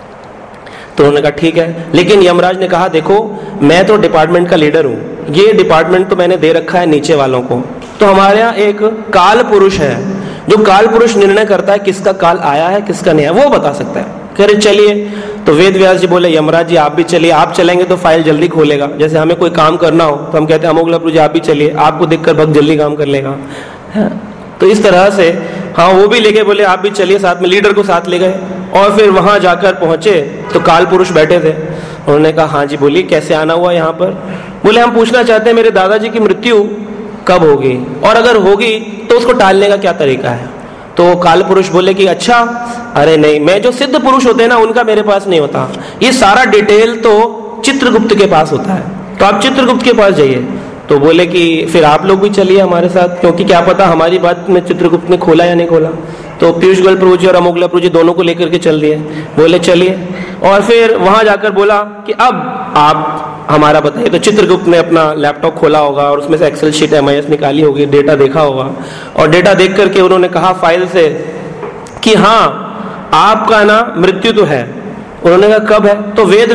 तो उन्होंने कहा ठीक है, लेकिन यमराज ने कहा देखो मैं तो डिपार्टमेंट का लीडर हूं, ये डिपार्टमेंट तो मैंने दे रखा है नीचे वालों को, तो हमारे यहाँ एक काल पुरुष है, जो काल पुरुष निर्णय करता है किसका काल आया है किसका नहीं है, वो बता सकता है। कह रहे चलिए। तो वेद व्यास जी बोले यमराज जी आप भी चलिए, आप चलेंगे तो फाइल जल्दी खोलेगा। जैसे हमें कोई काम करना हो तो हम कहते हैं अमोघ प्रभु जी आप भी चलिए, आपको देखकर भक्त जल्दी काम कर लेगा। तो इस तरह से हाँ वो भी लेके बोले आप भी चलिए, साथ में लीडर को साथ ले गए और फिर वहां जाकर पहुंचे तो काल पुरुष बैठे थे। उन्होंने कहा हाँ जी बोलिए कैसे आना हुआ यहाँ पर? बोले हम पूछना चाहते हैं मेरे दादाजी की मृत्यु कब होगी, और अगर होगी तो उसको टालने का क्या तरीका है। तो काल पुरुष बोले कि अच्छा, अरे नहीं, मैं जो सिद्ध पुरुष होते हैं ना उनका मेरे पास नहीं होता, ये सारा डिटेल तो चित्रगुप्त के पास होता है, तो आप चित्रगुप्त के पास जाइए। तो बोले कि फिर आप लोग भी चलिए हमारे साथ, क्योंकि क्या पता हमारी बात में चित्रगुप्त ने खोला या नहीं खोला। तो पीयूष गोयल प्रभु जी और अमोघला प्रभु जी दोनों को लेकर के चल दिए। बोले चलिए, और फिर वहां जाकर बोला कि अब आप हमारा बताइए। तो चित्रगुप्त ने अपना लैपटॉप खोला होगा और उसमें से एक्सेल शीट MIS निकाली होगी, डेटा देखा होगा, और डेटा देख करके उन्होंने कहा फाइल से कि हाँ आपका ना मृत्यु तो है। उन्होंने कहा कब है? तो वेद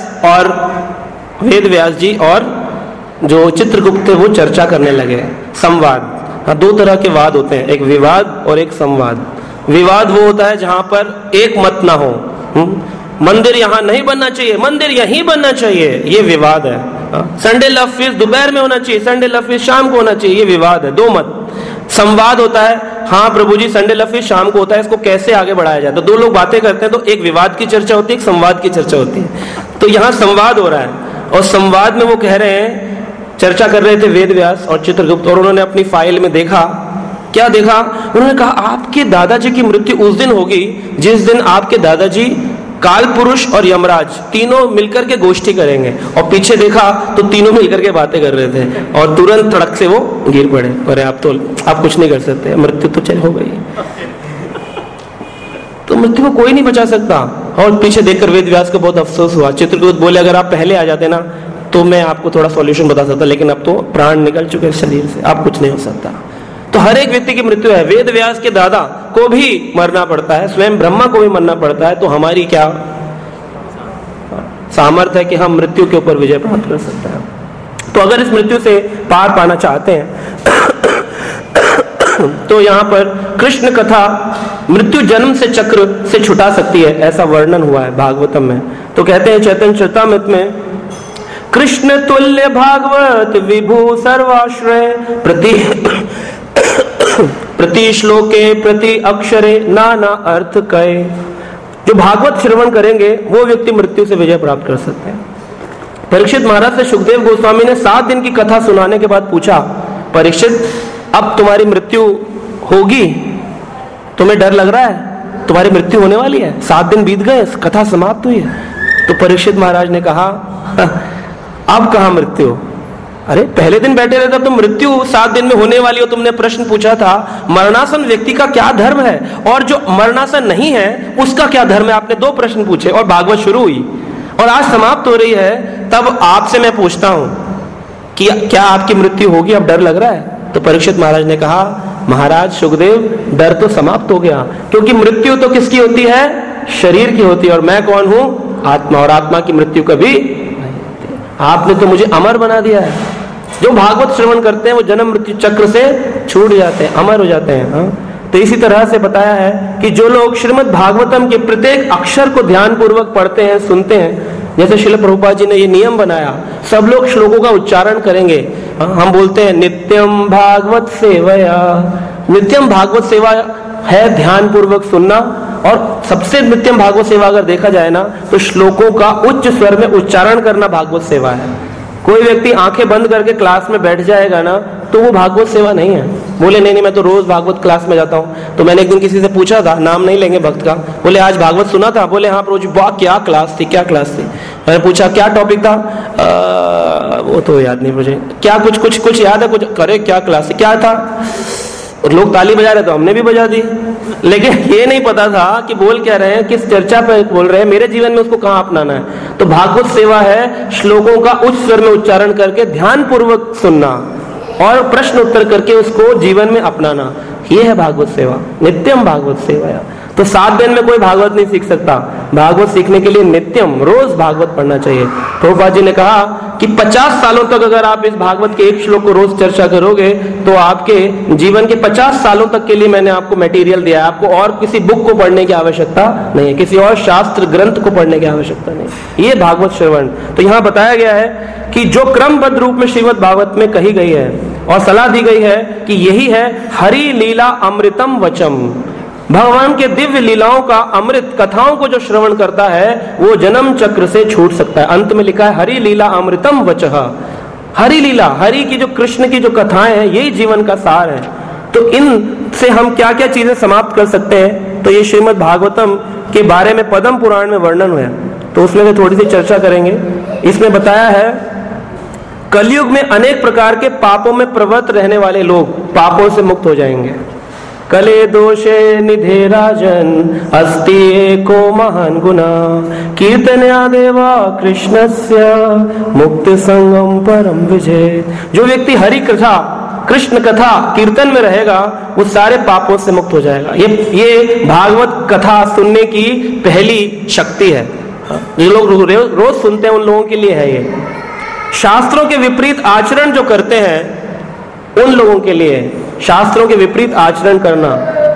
व्यास जी और जो चित्रगुप्त थे वो चर्चा करने लगे, संवाद। हाँ, 2 तरह के वाद होते हैं, एक विवाद और एक संवाद। विवाद वो होता है जहां पर एक मत ना हो, मंदिर यहां नहीं बनना चाहिए, मंदिर यहीं बनना चाहिए, ये विवाद है। संडे लव फीस्ट दोपहर में होना चाहिए, संडे लव फीस्ट शाम को होना चाहिए, ये विवाद है, 2 मत। संवाद होता है हाँ प्रभु जी संडे लव फीस्ट शाम को होता है, इसको कैसे आगे बढ़ाया जाए। तो 2 लोग बातें करते हैं, तो एक विवाद की चर्चा होती है, एक संवाद की चर्चा होती है। तो यहाँ संवाद हो रहा है और संवाद में वो कह रहे हैं, चर्चा कर रहे थे वेद व्यास और चित्रगुप्त, और उन्होंने अपनी फाइल में देखा, क्या देखा? उन्होंने कहा आपके दादाजी की मृत्यु उस दिन होगी जिस दिन आपके दादाजी काल पुरुष और यमराज तीनों मिलकर के गोष्ठी करेंगे। और पीछे देखा तो तीनों मिलकर के बातें कर रहे थे और तुरंत धड़क से वो गिर पड़े। अरे आप कुछ नहीं कर सकते, मृत्यु तो चल हो गई, तो मृत्यु को कोई नहीं बचा सकता। और पीछे देखकर वेद व्यास को बहुत अफसोस हुआ। चित्रगुप्त बोले अगर आप पहले आ जाते ना तो मैं आपको थोड़ा सॉल्यूशन बता सकता, लेकिन अब तो प्राण निकल चुके शरीर से, आप कुछ नहीं हो सकता। तो हर एक व्यक्ति की मृत्यु है। वेद व्यास के दादा को भी मरना पड़ता है, स्वयं ब्रह्मा को भी मरना पड़ता है। तो हमारी क्या सामर्थ्य है कि हम मृत्यु के ऊपर विजय प्राप्त कर सकते हैं। तो अगर इस मृत्यु से पार पाना चाहते हैं तो यहाँ पर कृष्ण कथा मृत्यु जन्म से चक्र से छुटा सकती है, ऐसा वर्णन हुआ है भागवतम में। तो कहते हैं चैतन्य चरितामृत में, कृष्ण तुल्य भागवत विभु सर्वाश्रय प्रति श्लोके प्रति अक्षरे नाना अर्थ कहे। जो भागवत श्रवण करेंगे वो व्यक्ति मृत्यु से विजय प्राप्त कर सकते हैं। परीक्षित महाराज से सुखदेव गोस्वामी ने 7 दिन की कथा सुनाने के बाद पूछा, परीक्षित अब तुम्हारी मृत्यु होगी, तुम्हें डर लग रहा है, तुम्हारी मृत्यु होने वाली है, 7 दिन बीत गए, कथा समाप्त हुई है। तो परीक्षित महाराज ने कहा, अब कहां मृत्यु? अरे पहले दिन बैठे रहे तब तो मृत्यु 7 दिन में होने वाली हो। तुमने प्रश्न पूछा था मरणासन व्यक्ति का क्या धर्म है और जो मरणासन नहीं है उसका क्या धर्म है, आपने 2 प्रश्न पूछे और भागवत शुरू हुई और आज समाप्त हो रही है। तब आपसे मैं पूछता हूं कि क्या आपकी मृत्यु होगी, अब डर लग रहा है? तो परीक्षित महाराज ने कहा, महाराज सुखदेव डर तो समाप्त हो गया, क्योंकि मृत्यु तो किसकी होती है? शरीर की होती है, और मैं कौन हूं? आत्मा, और आत्मा की मृत्यु कभी नहीं होती। आपने तो मुझे अमर बना दिया है। जो भागवत श्रवण करते हैं वो जन्म मृत्यु चक्र से छूट जाते हैं, अमर हो जाते हैं। हाँ? तो इसी तरह से बताया है कि जो लोग श्रीमद् भागवतम के प्रत्येक अक्षर को ध्यान पूर्वक पढ़ते हैं, सुनते हैं, जैसे श्रील प्रभुपाद जी ने ये नियम बनाया, सब लोग श्लोकों का उच्चारण करेंगे। हम बोलते हैं नित्यम भागवत सेवया, नित्यम भागवत सेवा है ध्यान पूर्वक सुनना। और सबसे नित्यम भागवत सेवा अगर देखा जाए ना तो श्लोकों का उच्च स्वर में उच्चारण करना भागवत सेवा है। कोई व्यक्ति आंखें बंद करके क्लास में बैठ जाएगा ना तो वो भागवत सेवा नहीं है। बोले नहीं मैं तो रोज भागवत क्लास में जाता हूँ। तो मैंने एक दिन किसी से पूछा था, नाम नहीं लेंगे भक्त का, बोले आज भागवत सुना था? बोले हाँ रोज। वाह क्या क्लास थी, क्या क्लास थी? मैंने पूछा क्या टॉपिक था? वो तो याद नहीं मुझे। क्या कुछ याद है? कुछ करे क्या क्लास थी, क्या था? और लोग ताली बजा रहे तो हमने भी बजा दी, लेकिन ये नहीं पता था कि बोल क्या रहे हैं, किस चर्चा पे बोल रहे हैं, मेरे जीवन में उसको कहाँ अपनाना है। तो भागवत सेवा है श्लोकों का उच्च स्वर में उच्चारण करके ध्यान पूर्वक सुनना और प्रश्न उत्तर करके उसको जीवन में अपनाना, ये है भागवत सेवा, नित्यम भागवत सेवा। तो 7 दिन में कोई भागवत नहीं सीख सकता। भागवत सीखने के लिए नित्यम रोज भागवत पढ़ना चाहिए। प्रभुपाद जी ने कहा कि 50 सालों तक अगर आप इस भागवत के एक श्लोक को रोज चर्चा करोगे तो आपके जीवन के 50 सालों तक के लिए मैंने आपको मटेरियल दिया है। आपको और किसी बुक को पढ़ने की आवश्यकता नहीं है, किसी और शास्त्र ग्रंथ को पढ़ने की आवश्यकता नहीं। ये भागवत श्रवण। तो यहाँ बताया गया है कि जो क्रमबद्ध रूप में श्रीमद् भागवत में कही गई है और सलाह दी गई है कि यही है हरि लीला अमृतम वचम। भगवान के दिव्य लीलाओं का अमृत कथाओं को जो श्रवण करता है वो जन्म चक्र से छूट सकता है। अंत में लिखा है हरि लीला अमृतम वचः। हरि लीला, हरि की जो कृष्ण की जो कथाएं हैं यही जीवन का सार है। तो इन से हम क्या क्या चीजें समाप्त कर सकते हैं, तो ये श्रीमद् भागवतम के बारे में पद्म पुराण में वर्णन हुआ है, तो उसमें से थोड़ी सी चर्चा करेंगे। इसमें बताया है कलयुग में अनेक प्रकार के पापों में प्रवृत्त रहने वाले लोग पापों से मुक्त हो जाएंगे। कले दोषे निधे राजन अस्ति एको महान गुना कीर्तन्या देवा कृष्णस्य मुक्ति संगम परम विजय। जो व्यक्ति हरि कथा कृष्ण कथा कीर्तन में रहेगा वो सारे पापों से मुक्त हो जाएगा। ये भागवत कथा सुनने की पहली शक्ति है। जो लोग रोज सुनते हैं उन लोगों के लिए है ये। शास्त्रों के विपरीत आचरण जो करते हैं उन लोगों के लिए, शास्त्रों के विपरीत आचरण करना।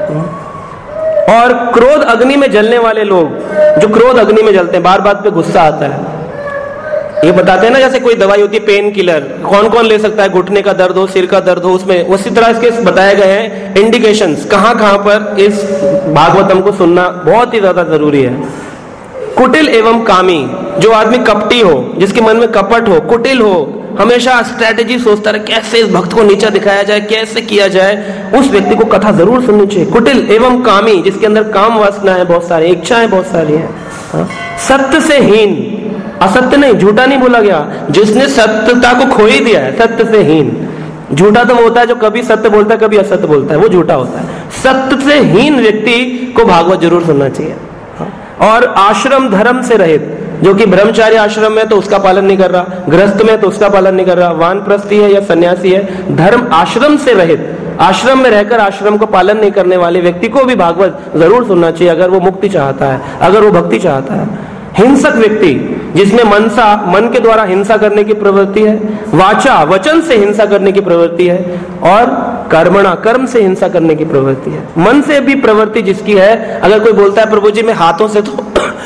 और क्रोध अग्नि में जलने वाले लोग, जो क्रोध अग्नि में जलते हैं, बार बार पे गुस्सा आता है, ये बताते हैं ना जैसे कोई दवाई होती है पेन किलर, कौन कौन ले सकता है, घुटने का दर्द हो, सिर का दर्द हो, उसमें उसी तरह इसके बताए गए हैं इंडिकेशंस कहां कहां पर इस भागवतम को सुनना बहुत ही ज्यादा जरूरी है। कुटिल एवं कामी, जो आदमी कपटी हो, जिसके मन में कपट हो, कुटिल हो, हमेशा स्ट्रैटेजी सोचता रहे कैसे इस भक्त को नीचा दिखाया जाए, कैसे किया जाए, उस व्यक्ति को कथा जरूर सुननी चाहिए। कुटिल एवं कामी, जिसके अंदर काम वासना है बहुत सारी, इच्छाएं बहुत सारी हैं। सत्य से हीन, असत्य नहीं, झूठा नहीं बोला गया, जिसने सत्यता को खो ही दिया है, सत्य से हीन। झूठा तो वो होता है जो कभी सत्य बोलता है कभी असत्य बोलता है, वो झूठा होता है। सत्य से हीन व्यक्ति को भागवत जरूर सुनना चाहिए। और आश्रम धर्म से रहित, जो कि ब्रह्मचार्य आश्रम में तो उसका पालन नहीं कर रहा, गृहस्थ में तो उसका पालन नहीं कर रहा, वानप्रस्थी है या सन्यासी है, धर्म आश्रम से रहित, आश्रम में रहकर आश्रम को पालन नहीं करने वाले व्यक्ति को भी भागवत जरूर सुनना चाहिए अगर वो मुक्ति चाहता है, अगर वो भक्ति चाहता है। हिंसक व्यक्ति जिसमें मन के द्वारा हिंसा करने की प्रवृत्ति है, वाचा वचन से हिंसा करने की प्रवृत्ति है, और कर्मणा कर्म से हिंसा करने की प्रवृत्ति है। मन से भी प्रवृत्ति जिसकी है, अगर कोई बोलता है प्रभु जी मैं हाथों से तो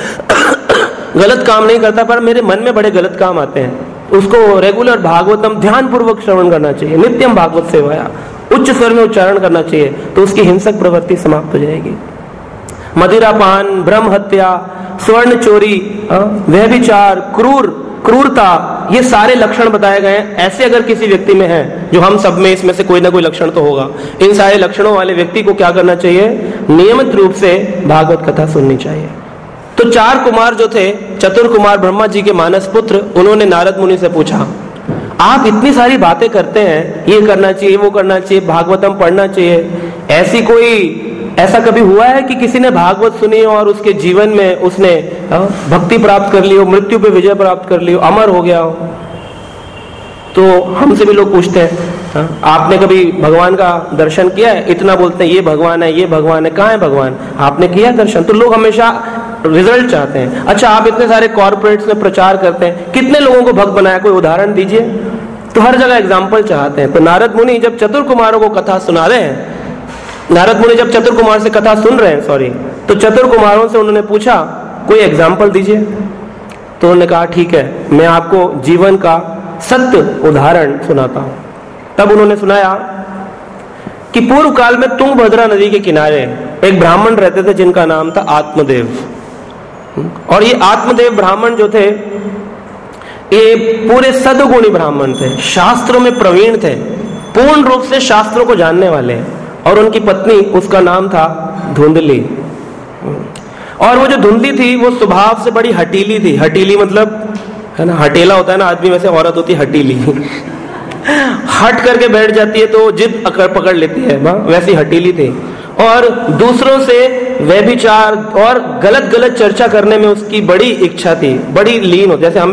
गलत काम नहीं करता पर मेरे मन में बड़े गलत काम आते हैं, उसको रेगुलर भागवतम ध्यान पूर्वक श्रवण करना चाहिए, नित्यम भागवत सेवाया, उच्च स्वर में उच्चारण करना चाहिए, तो उसकी हिंसक प्रवृत्ति समाप्त हो जाएगी। मदिरापान, ब्रह्म हत्या, स्वर्ण चोरी, व्यभिचार, क्रूरता, ये सारे लक्षण बताए गए हैं। ऐसे अगर किसी व्यक्ति में है, जो हम सब में इसमें से कोई ना कोई लक्षण तो होगा, इन सारे लक्षणों वाले व्यक्ति को क्या करना चाहिए? नियमित रूप से भागवत कथा सुननी चाहिए। तो 4 कुमार जो थे, चतुर कुमार ब्रह्मा जी के मानस पुत्र, उन्होंने नारद मुनि से पूछा, आप इतनी सारी बातें करते हैं, ये करना चाहिए, वो करना चाहिए, भागवतम पढ़ना चाहिए, ऐसा कभी हुआ है कि किसी ने भागवत सुनी और उसके जीवन में उसने भक्ति प्राप्त कर ली हो, मृत्यु पे विजय प्राप्त कर ली हो, अमर हो गया हो? तो हमसे भी लोग पूछते हैं, आपने कभी भगवान का दर्शन किया है? इतना बोलते हैं ये भगवान है, ये भगवान है, कहाँ है भगवान? आपने किया दर्शन? तो लोग हमेशा रिजल्ट चाहते हैं। अच्छा, आप इतने सारे कॉर्पोरेट्स में प्रचार करते हैं, कितने लोगों को भक्त बनाया, कोई उदाहरण दीजिए। तो हर जगह एग्जाम्पल चाहते हैं। तो नारद मुनि जब चतुर कुमारों को कथा सुना रहे हैं, नारद मुनि जब चतुर कुमार से कथा सुन रहे हैं, तो चतुर कुमारों से उन्होंने पूछा कोई एग्जाम्पल दीजिए। तो उन्होंने कहा ठीक है, मैं आपको जीवन का सत्य उदाहरण सुनाता हूं। तब उन्होंने सुनाया कि पूर्व काल में तुंगभद्रा नदी के किनारे एक ब्राह्मण रहते थे जिनका नाम था आत्मदेव। और ये आत्मदेव ब्राह्मण जो थे, ये पूरे सद्गुणी ब्राह्मण थे, शास्त्रों में प्रवीण थे, पूर्ण रूप से शास्त्रों को जानने वाले। और उनकी पत्नी, उसका नाम था धुंधली। और वो जो धुंधली थी वो स्वभाव से बड़ी हटीली थी। हटीली मतलब है ना, हटेला होता है ना आदमी, वैसे औरत होती है हटीली। हट करके बैठ जाती है तो जिद पकड़ लेती है, वैसी हटीली थी। और दूसरों से व्यभिचार और गलत चर्चा करने में उसकी बड़ी इच्छा थी, बड़ी लीन हो। जैसे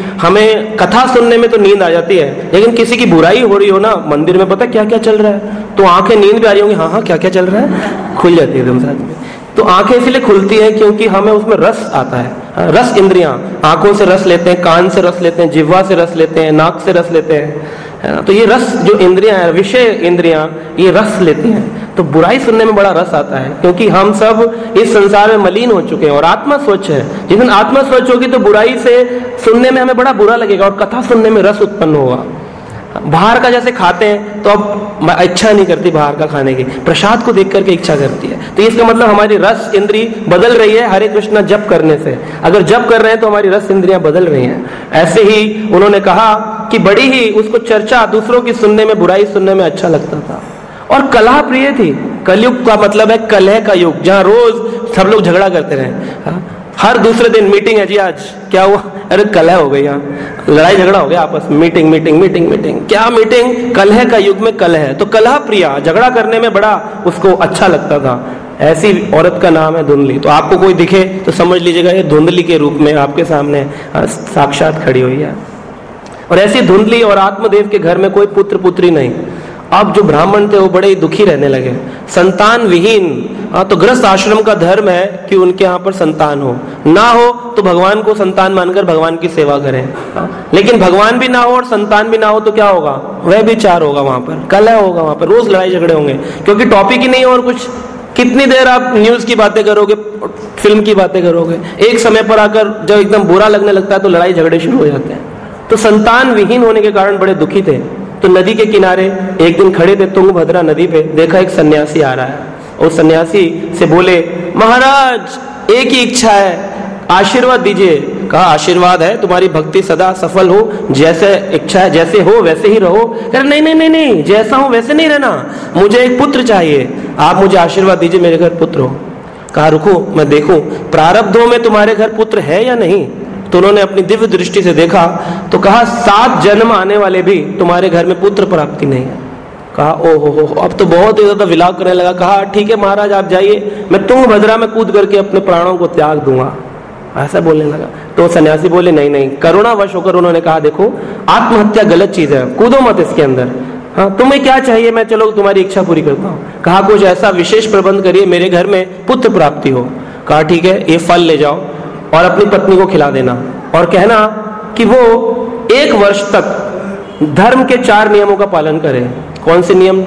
हमें कथा सुनने में तो नींद आ जाती है, लेकिन किसी की बुराई हो रही हो ना मंदिर में, पता क्या क्या चल रहा है, तो आंखें नींद भी आ रही होंगी, हाँ क्या क्या चल रहा है, खुल जाती है एकदम साथ में। तो आंखें इसलिए खुलती हैं क्योंकि हमें उसमें रस आता है। रस इंद्रियां, आंखों से रस लेते हैं, कान से रस लेते हैं, जिह्वा से रस लेते हैं, नाक से रस लेते हैं। तो ये रस जो इंद्रियां हैं, विषय इंद्रियां, ये रस लेती हैं। तो बुराई सुनने में बड़ा रस आता है, क्योंकि हम सब इस संसार में मलिन हो चुके हैं और आत्मा स्वच्छ है। जिस दिन आत्मा स्वच्छ होगी तो बुराई से सुनने में हमें बड़ा बुरा लगेगा और कथा सुनने में रस उत्पन्न होगा। बाहर का जैसे खाते हैं तो अब इच्छा नहीं करती बाहर का खाने की, प्रसाद को देख करके इच्छा करती है। तो इसका मतलब हमारी रस इंद्री बदल रही है हरे कृष्णा जप करने से। अगर जप कर रहे हैं तो हमारी रस इंद्रियां बदल रही हैं। ऐसे ही उन्होंने कहा कि बड़ी ही उसको चर्चा दूसरों की सुनने में, बुराई सुनने में अच्छा लगता था। और कलह प्रिय थी। कलयुग का मतलब है कलह का युग, जहाँ रोज सब लोग झगड़ा करते रहे। हर दूसरे दिन मीटिंग है जी, आज क्या हुआ, अरे कलह हो गई, यहाँ लड़ाई झगड़ा हो गया आपस में, मीटिंग मीटिंग मीटिंग मीटिंग, क्या मीटिंग, कलह का युग में कलह है। तो कलह प्रिया, झगड़ा करने में बड़ा उसको अच्छा लगता था। ऐसी औरत का नाम है धुंधली। तो आपको कोई दिखे तो समझ लीजिएगा ये धुंधली के रूप में आपके सामने साक्षात खड़ी हुई है। और ऐसी धुंधली और आत्मदेव के घर में कोई पुत्र पुत्री नहीं। अब जो ब्राह्मण थे वो बड़े ही दुखी रहने लगे, संतान विहीन। तो गृहस्थ आश्रम का धर्म है कि उनके यहाँ पर संतान हो, ना हो तो भगवान को संतान मानकर भगवान की सेवा करें। लेकिन भगवान भी ना हो और संतान भी ना हो तो क्या होगा, वह विचार होगा, वहां पर कलह होगा, वहां पर रोज लड़ाई झगड़े होंगे, क्योंकि टॉपिक ही नहीं है और कुछ। कितनी देर आप न्यूज की बातें करोगे, फिल्म की बातें करोगे, एक समय पर आकर जब एकदम बुरा लगने लगता है तो लड़ाई झगड़े शुरू हो जाते हैं। तो संतान विहीन होने के कारण बड़े दुखी थे। तो नदी के किनारे एक दिन खड़े थे, तुंगभद्रा नदी पे, देखा एक सन्यासी आ रहा है। उस सन्यासी से बोले, महाराज एक ही इच्छा है, आशीर्वाद दीजिए। कहा आशीर्वाद है, तुम्हारी भक्ति सदा सफल हो, जैसे इच्छा है जैसे हो वैसे ही रहो। कह नहीं नहीं नहीं नहीं, जैसा हूं वैसे नहीं रहना, मुझे एक पुत्र चाहिए, आप मुझे आशीर्वाद दीजिए, मेरे घर पुत्र हो। कहा रुको मैं देखूं प्रारब्धों में तुम्हारे घर पुत्र है या नहीं। तो उन्होंने अपनी दिव्य दृष्टि से देखा तो कहा 7 जन्म आने वाले भी तुम्हारे घर में पुत्र प्राप्ति नहीं है। कहा ओहो, अब तो बहुत ही ज्यादा विलाप करने लगा। कहा ठीक है महाराज आप जाइए, मैं तुंगभद्रा में कूद करके अपने प्राणों को त्याग दूंगा। ऐसा बोलने लगा। तो सन्यासी बोले नहीं नहीं, करुणावश होकर उन्होंने कहा देखो आत्महत्या गलत चीज है, कूदो मत इसके अंदर। हाँ, तुम्हें क्या चाहिए, मैं चलो तुम्हारी इच्छा पूरी करता हूँ। कहा कुछ ऐसा विशेष प्रबंध करिए मेरे घर में पुत्र प्राप्ति हो। कहा ठीक है, ये फल ले जाओ और अपनी पत्नी को खिला देना और कहना कि वो 1 वर्ष तक धर्म के 4 नियमों का पालन करे। कौन से नियम?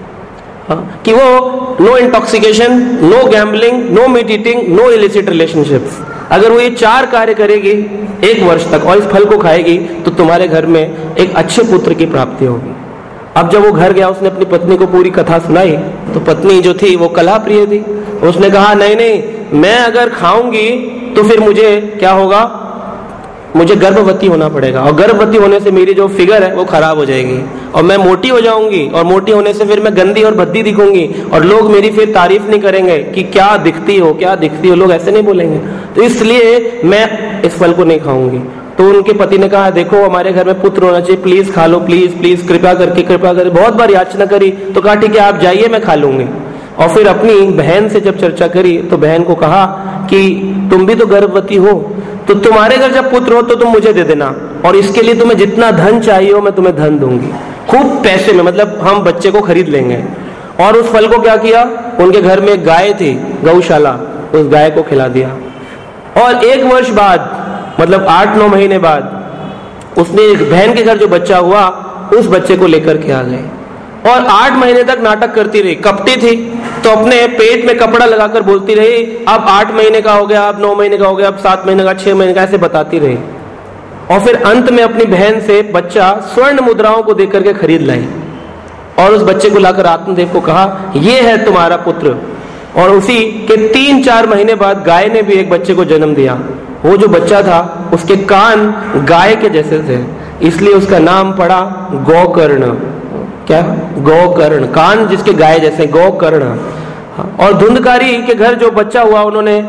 कि वो no intoxication, no gambling, no meat eating, no illicit relationships. अगर वो ये 4 कार्य करेगी 1 वर्ष तक और इस फल को खाएगी तो तुम्हारे घर में एक अच्छे पुत्र की प्राप्ति होगी। अब जब वो घर गया, उसने अपनी पत्नी को पूरी कथा सुनाई तो पत्नी जो थी वो कला प्रिय थी। उसने कहा नहीं नहीं, मैं अगर खाऊंगी तो फिर मुझे क्या होगा, मुझे गर्भवती होना पड़ेगा और गर्भवती होने से मेरी जो फिगर है वो खराब हो जाएगी और मैं मोटी हो जाऊंगी और मोटी होने से फिर मैं गंदी और भद्दी दिखूंगी और लोग मेरी फिर तारीफ नहीं करेंगे कि क्या दिखती हो क्या दिखती हो, लोग ऐसे नहीं बोलेंगे, तो इसलिए मैं इस फल को नहीं खाऊंगी। तो उनके पति ने कहा देखो हमारे घर में पुत्र होना चाहिए, प्लीज खा लो, प्लीज प्लीज, कृपा करके बहुत बार याचना करी। तो कहा ठीक है आप जाइए, मैं खा लूंगी। और फिर अपनी बहन से जब चर्चा करी तो बहन को कहा कि तुम भी तो गर्भवती हो, तो तुम्हारे घर जब पुत्र हो तो तुम मुझे दे देना और इसके लिए तुम्हें जितना धन चाहिए हो मैं तुम्हें धन दूंगी, खूब पैसे में, मतलब हम बच्चे को खरीद लेंगे। और उस फल को क्या किया, उनके घर में एक गाय थी, गौशाला, उस गाय को खिला दिया। और 1 वर्ष बाद, मतलब 8-9 महीने बाद उसने एक बहन के घर जो बच्चा हुआ उस बच्चे को लेकर के आ गए और 8 महीने तक नाटक करती रही। कपटी थी तो अपने पेट में कपड़ा लगाकर बोलती रही अब 8 महीने का हो गया, अब 9 महीने का हो गया, अब 7 महीने का, 6 महीने का, ऐसे बताती रही। और फिर अंत में अपनी बहन से बच्चा स्वर्ण मुद्राओं को देकर के खरीद लाई और उस बच्चे को लाकर आत्मदेव को कहा ये है तुम्हारा पुत्र। और उसी के 3-4 महीने बाद गाय ने भी एक बच्चे को जन्म दिया। वो जो बच्चा था उसके कान गाय के जैसे थे, इसलिए उसका नाम पड़ा गोकर्ण। क्या? गोकर्ण, कान जिसके गाय जैसे, गोकर्ण। और धुंधकारी के घर जो बच्चा हुआ, उन्होंने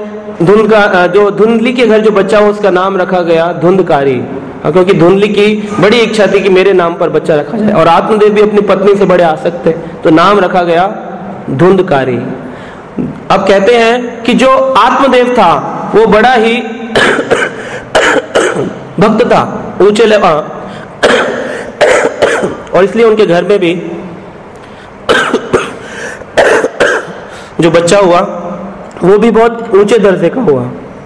धुंधली के घर जो बच्चा हुआ उसका नाम रखा गया धुंधकारी, क्योंकि धुंधली की बड़ी इच्छा थी कि मेरे नाम पर बच्चा रखा जाए। और आत्मदेव भी अपनी पत्नी से बड़े आसक्त थे तो नाम रखा गया धुंधकारी। अब कहते हैं कि जो आत्मदेव था वो बड़ा ही भक्त था, ऊंचे और इसलिए उनके घर में भी जो बच्चा हुआ वो भी बहुत ऊंचे दर्जे का हुआ।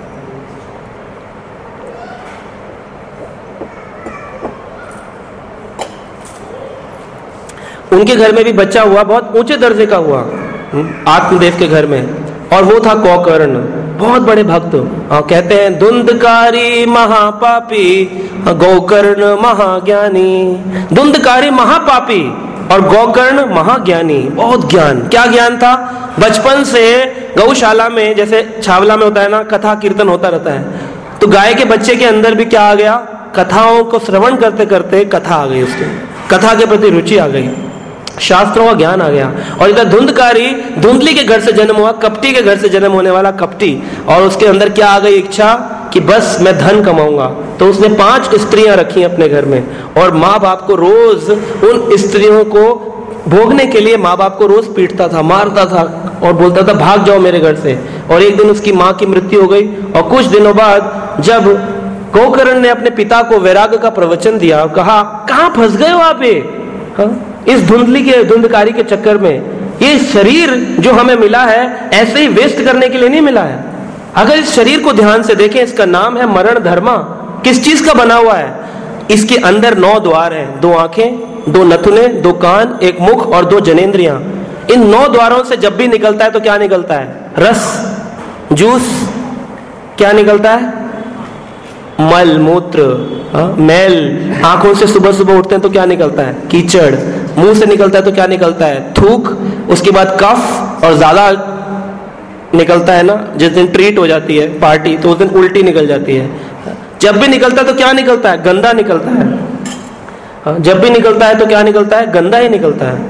उनके घर में भी बच्चा हुआ, बहुत ऊंचे दर्जे का हुआ आत्मदेव के घर में, और वो था गोकर्ण, बहुत बड़े भक्त। कहते हैं धुंधकारी महापापी गोकर्ण महाज्ञानी। धुंधकारी महापापी और गोकर्ण महाज्ञानी, बहुत ज्ञान। क्या ज्ञान था? बचपन से गौशाला में, जैसे छावला में होता है ना, कथा कीर्तन होता रहता है, तो गाय के बच्चे के अंदर भी क्या आ गया, कथाओं को श्रवण करते करते कथा आ गई, उसके कथा के प्रति रुचि आ गई, शास्त्रों का ज्ञान आ गया। और इधर धुंधकारी, धुंधली के घर से जन्म हुआ, कपटी के घर से जन्म होने वाला कपटी, और उसके अंदर क्या आ गई, इच्छा कि बस मैं धन कमाऊंगा। तो उसने 5 स्त्रियां रखी अपने घर में और माँ बाप को रोज उन स्त्रियों को भोगने के लिए माँ बाप को रोज पीटता था, मारता था और बोलता था भाग जाओ मेरे घर से। और एक दिन उसकी माँ की मृत्यु हो गई और कुछ दिनों बाद जब गोकर्ण ने अपने पिता को वैराग्य का प्रवचन दिया और कहा कहाँ फंस गए हो आप इस धुंधकारी के चक्कर में, ये शरीर जो हमें मिला है ऐसे ही वेस्ट करने के लिए नहीं मिला है। अगर इस शरीर को ध्यान से देखें, इसका नाम है मरण धर्मा। किस चीज का बना हुआ है? इसके अंदर 9 द्वार हैं, 2 आंखें, 2 नथुने, 2 कान, 1 मुख और 2 जनेंद्रियां। इन 9 द्वारों से जब भी निकलता है तो क्या निकलता है? रस, जूस। क्या निकलता है? मल मूत्र, मैल। आंखों से सुबह सुबह उठते हैं तो क्या निकलता है? कीचड़। मुंह से निकलता है तो क्या निकलता है? थूक। उसके बाद कफ, और ज्यादा निकलता है ना, जिस दिन ट्रीट हो जाती है पार्टी तो उस दिन उल्टी निकल जाती है। जब भी निकलता है तो क्या निकलता है? गंदा निकलता है। जब भी निकलता है तो क्या निकलता है? गंदा ही निकलता है।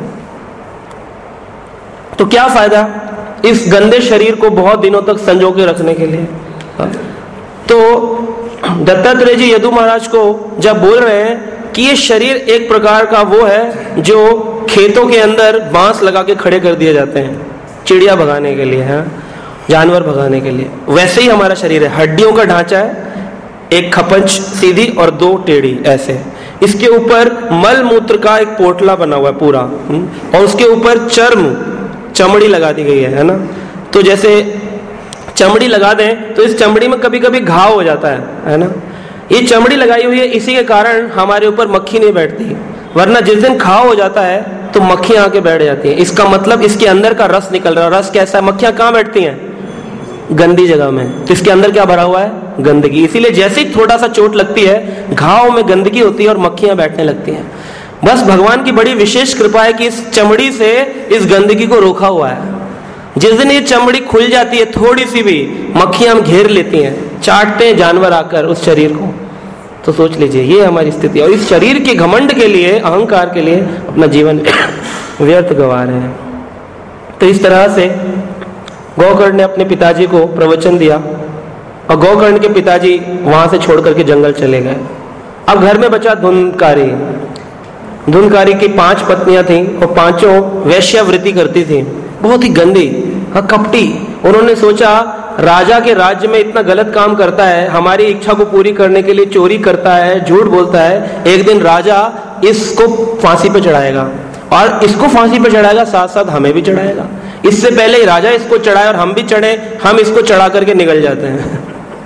तो क्या फायदा इस गंदे शरीर को बहुत दिनों तक संजो के रखने के लिए? तो दत्तात्रेय जी यदु महाराज को जब बोल रहे हैं कि ये शरीर एक प्रकार का वो है जो खेतों के अंदर बांस लगा के खड़े कर दिए जाते हैं चिड़िया भगाने के लिए, है। जानवर भगाने के लिए। वैसे ही हमारा शरीर है, हड्डियों का ढांचा है, एक खपंच सीधी और 2 टेढ़ी ऐसे। इसके ऊपर मल मूत्र का एक पोटला बना हुआ है पूरा, और उसके ऊपर चमड़ी लगा दी गई है ना। तो जैसे चमड़ी लगा दें तो इस चमड़ी में कभी कभी घाव हो जाता है ना। ये चमड़ी लगाई हुई है, इसी के कारण हमारे ऊपर मक्खी नहीं बैठती, वरना जिस दिन घाव हो जाता है तो मक्खियां आके बैठ जाती हैं। इसका मतलब इसके अंदर का रस निकल रहा है। रस कैसा है? मक्खियां कहाँ बैठती हैं? गंदी जगह में। तो इसके अंदर क्या भरा हुआ है? गंदगी। इसीलिए जैसे ही थोड़ा सा चोट लगती है, घाव में गंदगी होती है और मक्खियां बैठने लगती हैं। बस भगवान की बड़ी विशेष कृपा है कि इस चमड़ी से इस गंदगी को रोका हुआ है। जिस दिन ये चमड़ी खुल जाती है, थोड़ी सी भी मक्खियां घेर लेती हैं, चाटते हैं जानवर आकर उस शरीर को। तो सोच लीजिए ये हमारी स्थिति है। और इस शरीर के घमंड के लिए, अहंकार के लिए अपना जीवन व्यर्थ गंवा रहे हैं। तो इस तरह से गोकर्ण ने अपने पिताजी को प्रवचन दिया और गोकर्ण के पिताजी वहां से छोड़ करके जंगल चले गए। अब घर में बचा धुंधकारी। धुंधकारी की 5 पत्नियां थीं और 5 वैश्यावृत्ति करती थीं, बहुत ही गंदी, कपटी। उन्होंने सोचा राजा के राज्य में इतना गलत काम करता है, हमारी इच्छा को पूरी करने के लिए चोरी करता है, झूठ बोलता है, एक दिन राजा इसको फांसी पे चढ़ाएगा और इसको फांसी पे चढ़ाएगा, साथ साथ हमें भी चढ़ाएगा। इससे पहले ही राजा इसको चढ़ाए और हम भी चढ़े, हम इसको चढ़ा करके निकल जाते हैं।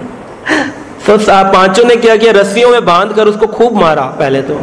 तो 5 ने क्या किया? रस्सियों में बांध कर उसको खूब मारा पहले तो,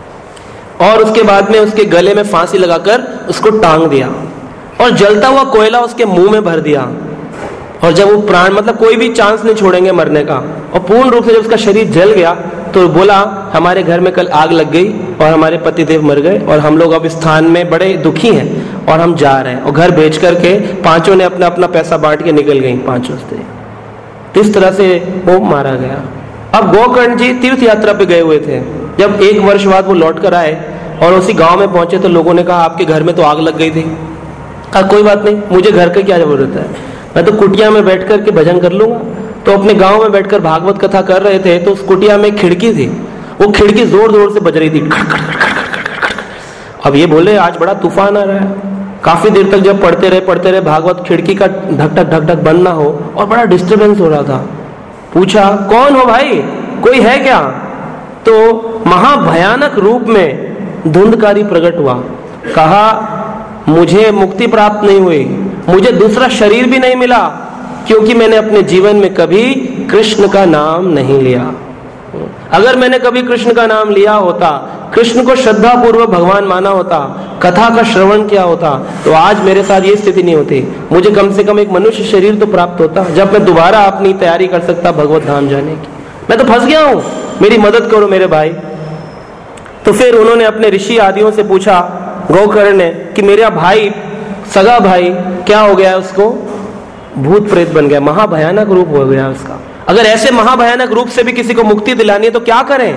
और उसके बाद में उसके गले में फांसी लगाकर उसको टांग दिया और जलता हुआ कोयला उसके मुंह में भर दिया। और जब वो प्राण, मतलब कोई भी चांस नहीं छोड़ेंगे मरने का, और पूर्ण रूप से जब उसका शरीर जल गया तो बोला हमारे घर में कल आग लग गई और हमारे पतिदेव मर गए और हम लोग अब इस स्थान में बड़े दुखी हैं और हम जा रहे हैं। और घर बेच करके 5 ने अपना अपना पैसा बांट के निकल गई 5 स्त्री। तो इस तरह से वो मारा गया। अब गोकर्ण जी तीर्थ यात्रा पे गए हुए थे। जब 1 वर्ष बाद वो लौट कर आए और उसी गांव में पहुंचे तो लोगों ने कहा आपके घर में तो आग लग गई थी। कहा कोई बात नहीं, मुझे घर की क्या जरूरत है, मैं तो कुटिया में बैठ कर के भजन कर लूंगा। तो अपने गांव में बैठकर भागवत कथा कर रहे थे तो उस कुटिया में खिड़की थी, वो खिड़की जोर जोर से बज रही थी, खड़ खड़ खड़ खड़ खड़ खड़। अब ये बोले आज बड़ा तूफान आ रहा है। काफी देर तक जब पढ़ते रहे भागवत, खिड़की का ढक ढक ढक ढक बंद ना हो और बड़ा डिस्टर्बेंस हो रहा था। पूछा कौन हो भाई, कोई है क्या? तो महाभयानक रूप में धुंधकारी प्रकट हुआ। कहा मुझे मुक्ति प्राप्त नहीं हुई, मुझे दूसरा शरीर भी नहीं मिला, क्योंकि मैंने अपने जीवन में कभी कृष्ण का नाम नहीं लिया। अगर मैंने कभी कृष्ण का नाम लिया होता, कृष्ण को श्रद्धा पूर्वक भगवान माना होता, कथा का श्रवण किया होता, तो आज मेरे साथ ये स्थिति नहीं होती। मुझे कम से कम एक मनुष्य शरीर तो प्राप्त होता, जब मैं दोबारा अपनी तैयारी कर सकता भगवत धाम जाने की। मैं तो फंस गया हूं, मेरी मदद करो मेरे भाई। तो फिर उन्होंने अपने ऋषि आदियों से पूछा, गोकर्ण ने, कि मेरा भाई, सगा भाई क्या हो गया? उसको भूत प्रेत बन गया, महाभयानक रूप हो गया उसका। अगर ऐसे महाभयानक रूप से भी किसी को मुक्ति दिलानी है तो क्या करें?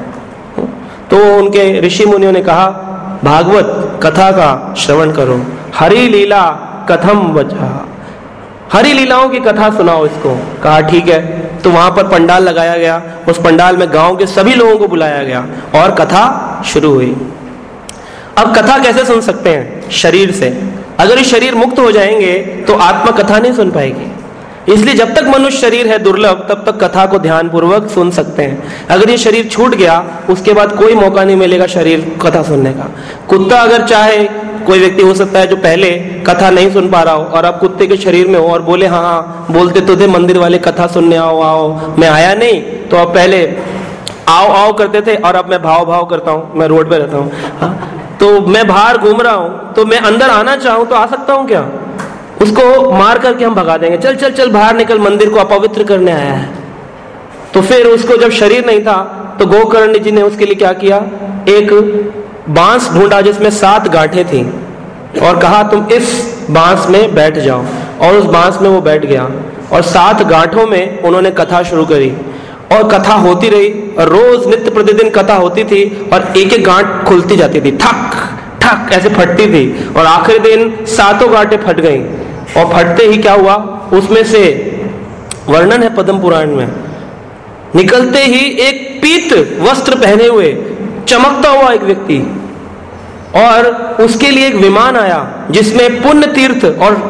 तो उनके ऋषि मुनियों ने कहा भागवत कथा का श्रवण करो, हरि लीला कथम वचा, हरि लीलाओं की कथा सुनाओ इसको। कहा ठीक है। तो वहां पर पंडाल लगाया गया, उस पंडाल में गांव के सभी लोगों को बुलाया गया और कथा शुरू हुई। अब कथा कैसे सुन सकते हैं? शरीर से। अगर ये शरीर मुक्त हो जाएंगे तो आत्मा कथा नहीं सुन पाएगी। इसलिए जब तक मनुष्य शरीर है दुर्लभ, तब तक कथा को ध्यान पूर्वक सुन सकते हैं। अगर ये शरीर छूट गया उसके बाद कोई मौका नहीं मिलेगा शरीर कथा सुनने का। कुत्ता अगर चाहे, कोई व्यक्ति हो सकता है जो पहले कथा नहीं सुन पा रहा हो और अब कुत्ते के शरीर में हो और बोले हाँ बोलते तो थे मंदिर वाले कथा सुनने आओ आओ, मैं आया नहीं। तो अब पहले आओ आओ करते थे और अब मैं भाव भाव करता हूँ, मैं रोड पे रहता हूँ, हाँ तो मैं बाहर घूम रहा हूं, तो मैं अंदर आना चाहूं तो आ सकता हूं क्या? उसको मार करके हम भगा देंगे, चल चल चल बाहर निकल, मंदिर को अपवित्र करने आया है। तो फिर उसको जब शरीर नहीं था तो गोकर्ण जी ने उसके लिए क्या किया? एक बांस ढूंढा जिसमें 7 गांठें थी और कहा तुम इस बांस में बैठ जाओ। और उस बांस में वो बैठ गया और 7 गांठों में उन्होंने कथा शुरू करी और कथा होती रही। और रोज नित्य प्रतिदिन कथा होती थी और एक एक गांठ खुलती जाती थी, ठक ठक ऐसे फटती थी और आखिरी दिन 7 गांठें फट गईं। और फटते ही क्या हुआ? उसमें से वर्णन है पद्म पुराण में, निकलते ही एक पीत वस्त्र पहने हुए चमकता हुआ एक व्यक्ति, और उसके लिए एक विमान आया जिसमें पुण्य तीर्थ और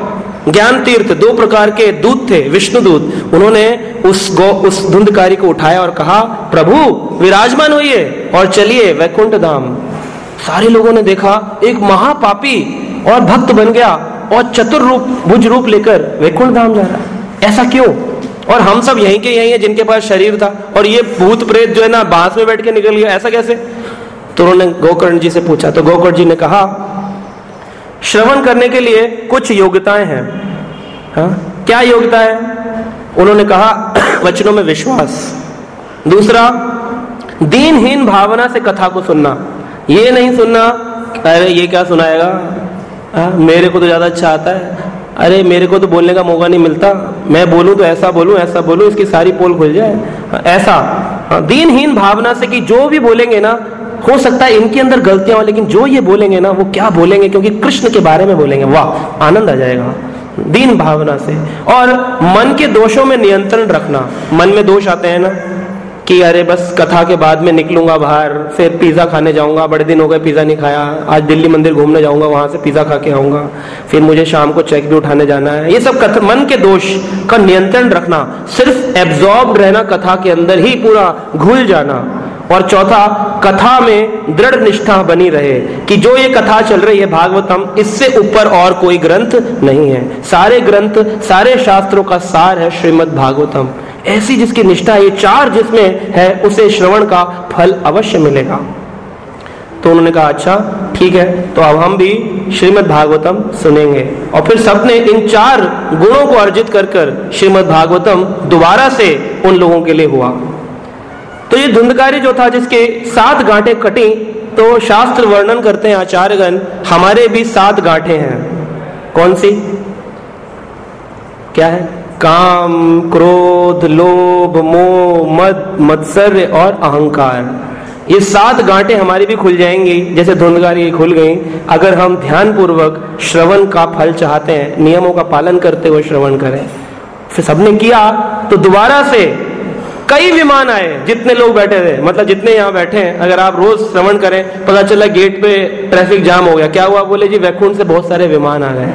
ज्ञान तीर्थ, 2 प्रकार के दूत थे, विष्णु दूत, उन्होंने उस धुंधकारी को उठाया और कहा, प्रभु विराजमान होइए और चलिए वैकुंठ धाम। सारे लोगों ने देखा एक महापापी और भक्त बन गया और चतुर रूप, भुज रूप लेकर वैकुंठ धाम जा रहा है। ऐसा क्यों? और हम सब यहीं के यहीं हैं जिनके पास शरीर था, और ये भूत प्रेत जो है ना बांस में बैठ के निकल गया, ऐसा कैसे? तो उन्होंने गोकर्ण जी से पूछा, तो गोकर्ण जी ने कहा, श्रवण करने के लिए कुछ योग्यताएं हैं। हाँ, क्या योग्यता है? उन्होंने कहा, वचनों में विश्वास, दूसरा दीनहीन भावना से कथा को सुनना, ये नहीं सुनना अरे ये क्या सुनाएगा, मेरे को तो ज्यादा अच्छा आता है, अरे मेरे को तो बोलने का मौका नहीं मिलता, मैं बोलूं तो ऐसा बोलूं इसकी सारी पोल खुल जाए, ऐसा। दीनहीन भावना से कि जो भी बोलेंगे ना, हो सकता है इनके अंदर गलतियां हो, लेकिन जो ये बोलेंगे ना वो क्या बोलेंगे, क्योंकि कृष्ण के बारे में बोलेंगे, वाह आनंद आ जाएगा। दीन भावना से। और मन के दोषों में नियंत्रण रखना। मन में दोष आते हैं ना कि अरे बस कथा के बाद में निकलूंगा बाहर, फिर पिज्जा खाने जाऊंगा, बड़े दिन हो गए पिज्जा नहीं खाया, आज दिल्ली मंदिर घूमने जाऊंगा, वहां से पिज्जा खा के आऊंगा, फिर मुझे शाम को चेक भी उठाने जाना है। ये सब मन के दोष का नियंत्रण रखना, सिर्फ एब्जॉर्ब रहना कथा के अंदर ही, पूरा घुल जाना। और चौथा, कथा में दृढ़ निष्ठा बनी रहे कि जो ये कथा चल रही है भागवतम, इससे ऊपर और कोई ग्रंथ नहीं है, सारे ग्रंथ, सारे शास्त्रों का सार है श्रीमद् भागवतम। ऐसी जिसकी निष्ठा, ये 4 जिसमें है, उसे श्रवण का फल अवश्य मिलेगा। तो उन्होंने कहा अच्छा ठीक है, तो अब हम भी श्रीमद् भागवतम सुनेंगे। और फिर सबने इन 4 गुणों को अर्जित कर श्रीमद् भागवतम दोबारा से उन लोगों के लिए हुआ। तो ये धुंधकारी जो था, जिसके 7 गांठें कटी, तो शास्त्र वर्णन करते हैं आचार्यगण, हमारे भी 7 गांठें हैं। कौन सी? क्या है? काम, क्रोध, लोभ, मोह, मद, मत्सर्य और अहंकार। ये 7 गांठें हमारी भी खुल जाएंगी, जैसे धुंधकारी खुल गई, अगर हम ध्यान पूर्वक श्रवण का फल चाहते हैं, नियमों का पालन करते हुए श्रवण करें। फिर सबने किया तो दोबारा से कई विमान आए, जितने लोग बैठे थे, मतलब जितने यहाँ बैठे हैं, अगर आप रोज श्रवण करें, पता चला गेट पे ट्रैफिक जाम हो गया, क्या हुआ? बोले जी वैकुंठ से बहुत सारे विमान आ गए,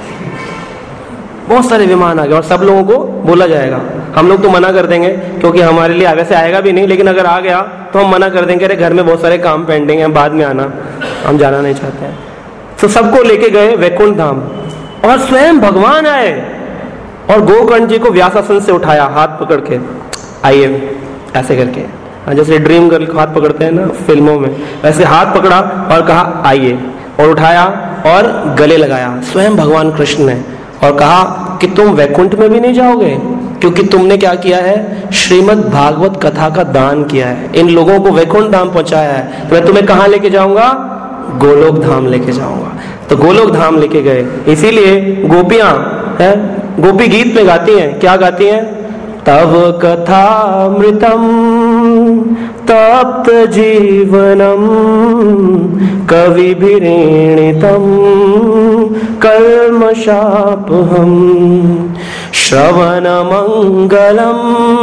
बहुत सारे विमान आ गए, और सब लोगों को बोला जाएगा। हम लोग तो मना कर देंगे, क्योंकि हमारे लिए वैसे आएगा भी नहीं, लेकिन अगर आ गया तो हम मना कर देंगे, अरे घर में बहुत सारे काम पेंडिंग है, बाद में आना, हम जाना नहीं चाहते हैं। तो सबको लेके गए वैकुंठ धाम, और स्वयं भगवान आए और गोकर्ण जी को व्यासासन से उठाया, हाथ पकड़ के, आइए, ऐसे करके, जैसे ड्रीम गर्ल को हाथ पकड़ते हैं ना फिल्मों में, वैसे हाथ पकड़ा और कहा आइए, और उठाया और गले लगाया स्वयं भगवान कृष्ण ने, और कहा कि तुम वैकुंठ में भी नहीं जाओगे, क्योंकि तुमने क्या किया है? श्रीमद् भागवत कथा का दान किया है, इन लोगों को वैकुंठ धाम पहुंचाया है, तो मैं तुम्हें कहां लेके जाऊंगा? गोलोक धाम लेके जाऊंगा। तो गोलोक धाम लेके गए। इसीलिए गोपियां हैं, गोपी गीत में गाती हैं, क्या गाती हैं? तव कथामृतम तप्त जीवनम कविभिरीणितम कल्मषापहम श्रवण मंगलम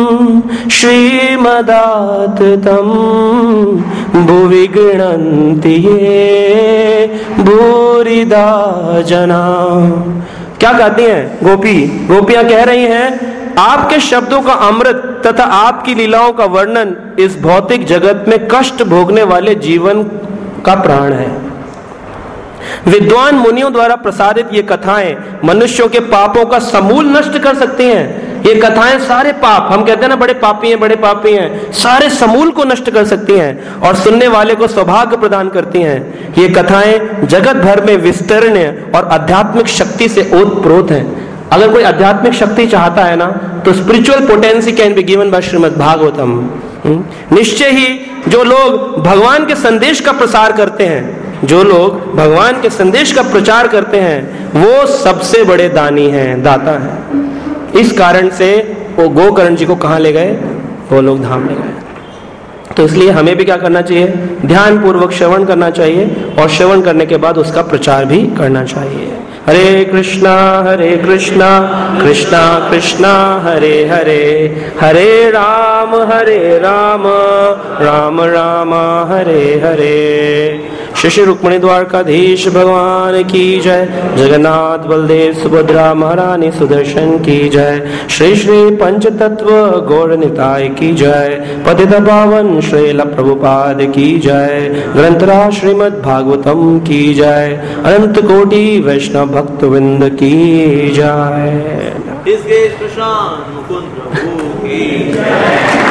श्रीमदाततं भुवि गृह्णन्ति ये भूरिदा जना। क्या कहती हैं गोपी? गोपियां कह रही हैं, आपके शब्दों का अमृत तथा आपकी लीलाओं का वर्णन इस भौतिक जगत में कष्ट भोगने वाले जीवन का प्राण है। विद्वान मुनियों द्वारा प्रसारित ये कथाएं मनुष्यों के पापों का समूल नष्ट कर सकती हैं। ये कथाएं सारे पाप, हम कहते हैं ना बड़े पापी हैं, सारे समूल को नष्ट कर सकती हैं और सुनने वाले को सौभाग्य प्रदान करती हैं। ये कथाएं जगत भर में विस्तरणीय और आध्यात्मिक शक्ति से ओतप्रोत हैं। अगर कोई आध्यात्मिक शक्ति चाहता है ना, तो spiritual potency can be given by Shrimad Bhagavatam. निश्चय ही जो लोग भगवान के संदेश का प्रसार करते हैं, जो लोग भगवान के संदेश का प्रचार करते हैं, वो सबसे बड़े दानी हैं, दाता हैं। इस कारण से वो गोकर्ण जी को कहां ले गए? गोलोक धाम ले गए। तो इसलिए हमें भी क्या करना चाहिए? ध्यान पूर्वक श्रवण करना चाहिए, और श्रवण करने के बाद उसका प्रचार भी करना चाहिए। हरे कृष्णा कृष्णा कृष्णा हरे हरे, हरे राम राम राम हरे हरे। श्री श्री रुक्मिणी द्वारकाधीश भगवान की जय। जगन्नाथ बलदेव सुभद्रा महारानी सुदर्शन की जय। श्री श्री पंचतत्व गौर निताय की जय। पतित पावन श्रील प्रभुपाद की जय। ग्रंथराज श्रीमद् भागवतम की जय। अनंत कोटि वैष्णव भक्त वृंद की जय। इसके प्रशांत मुकुंद प्रभु की जय।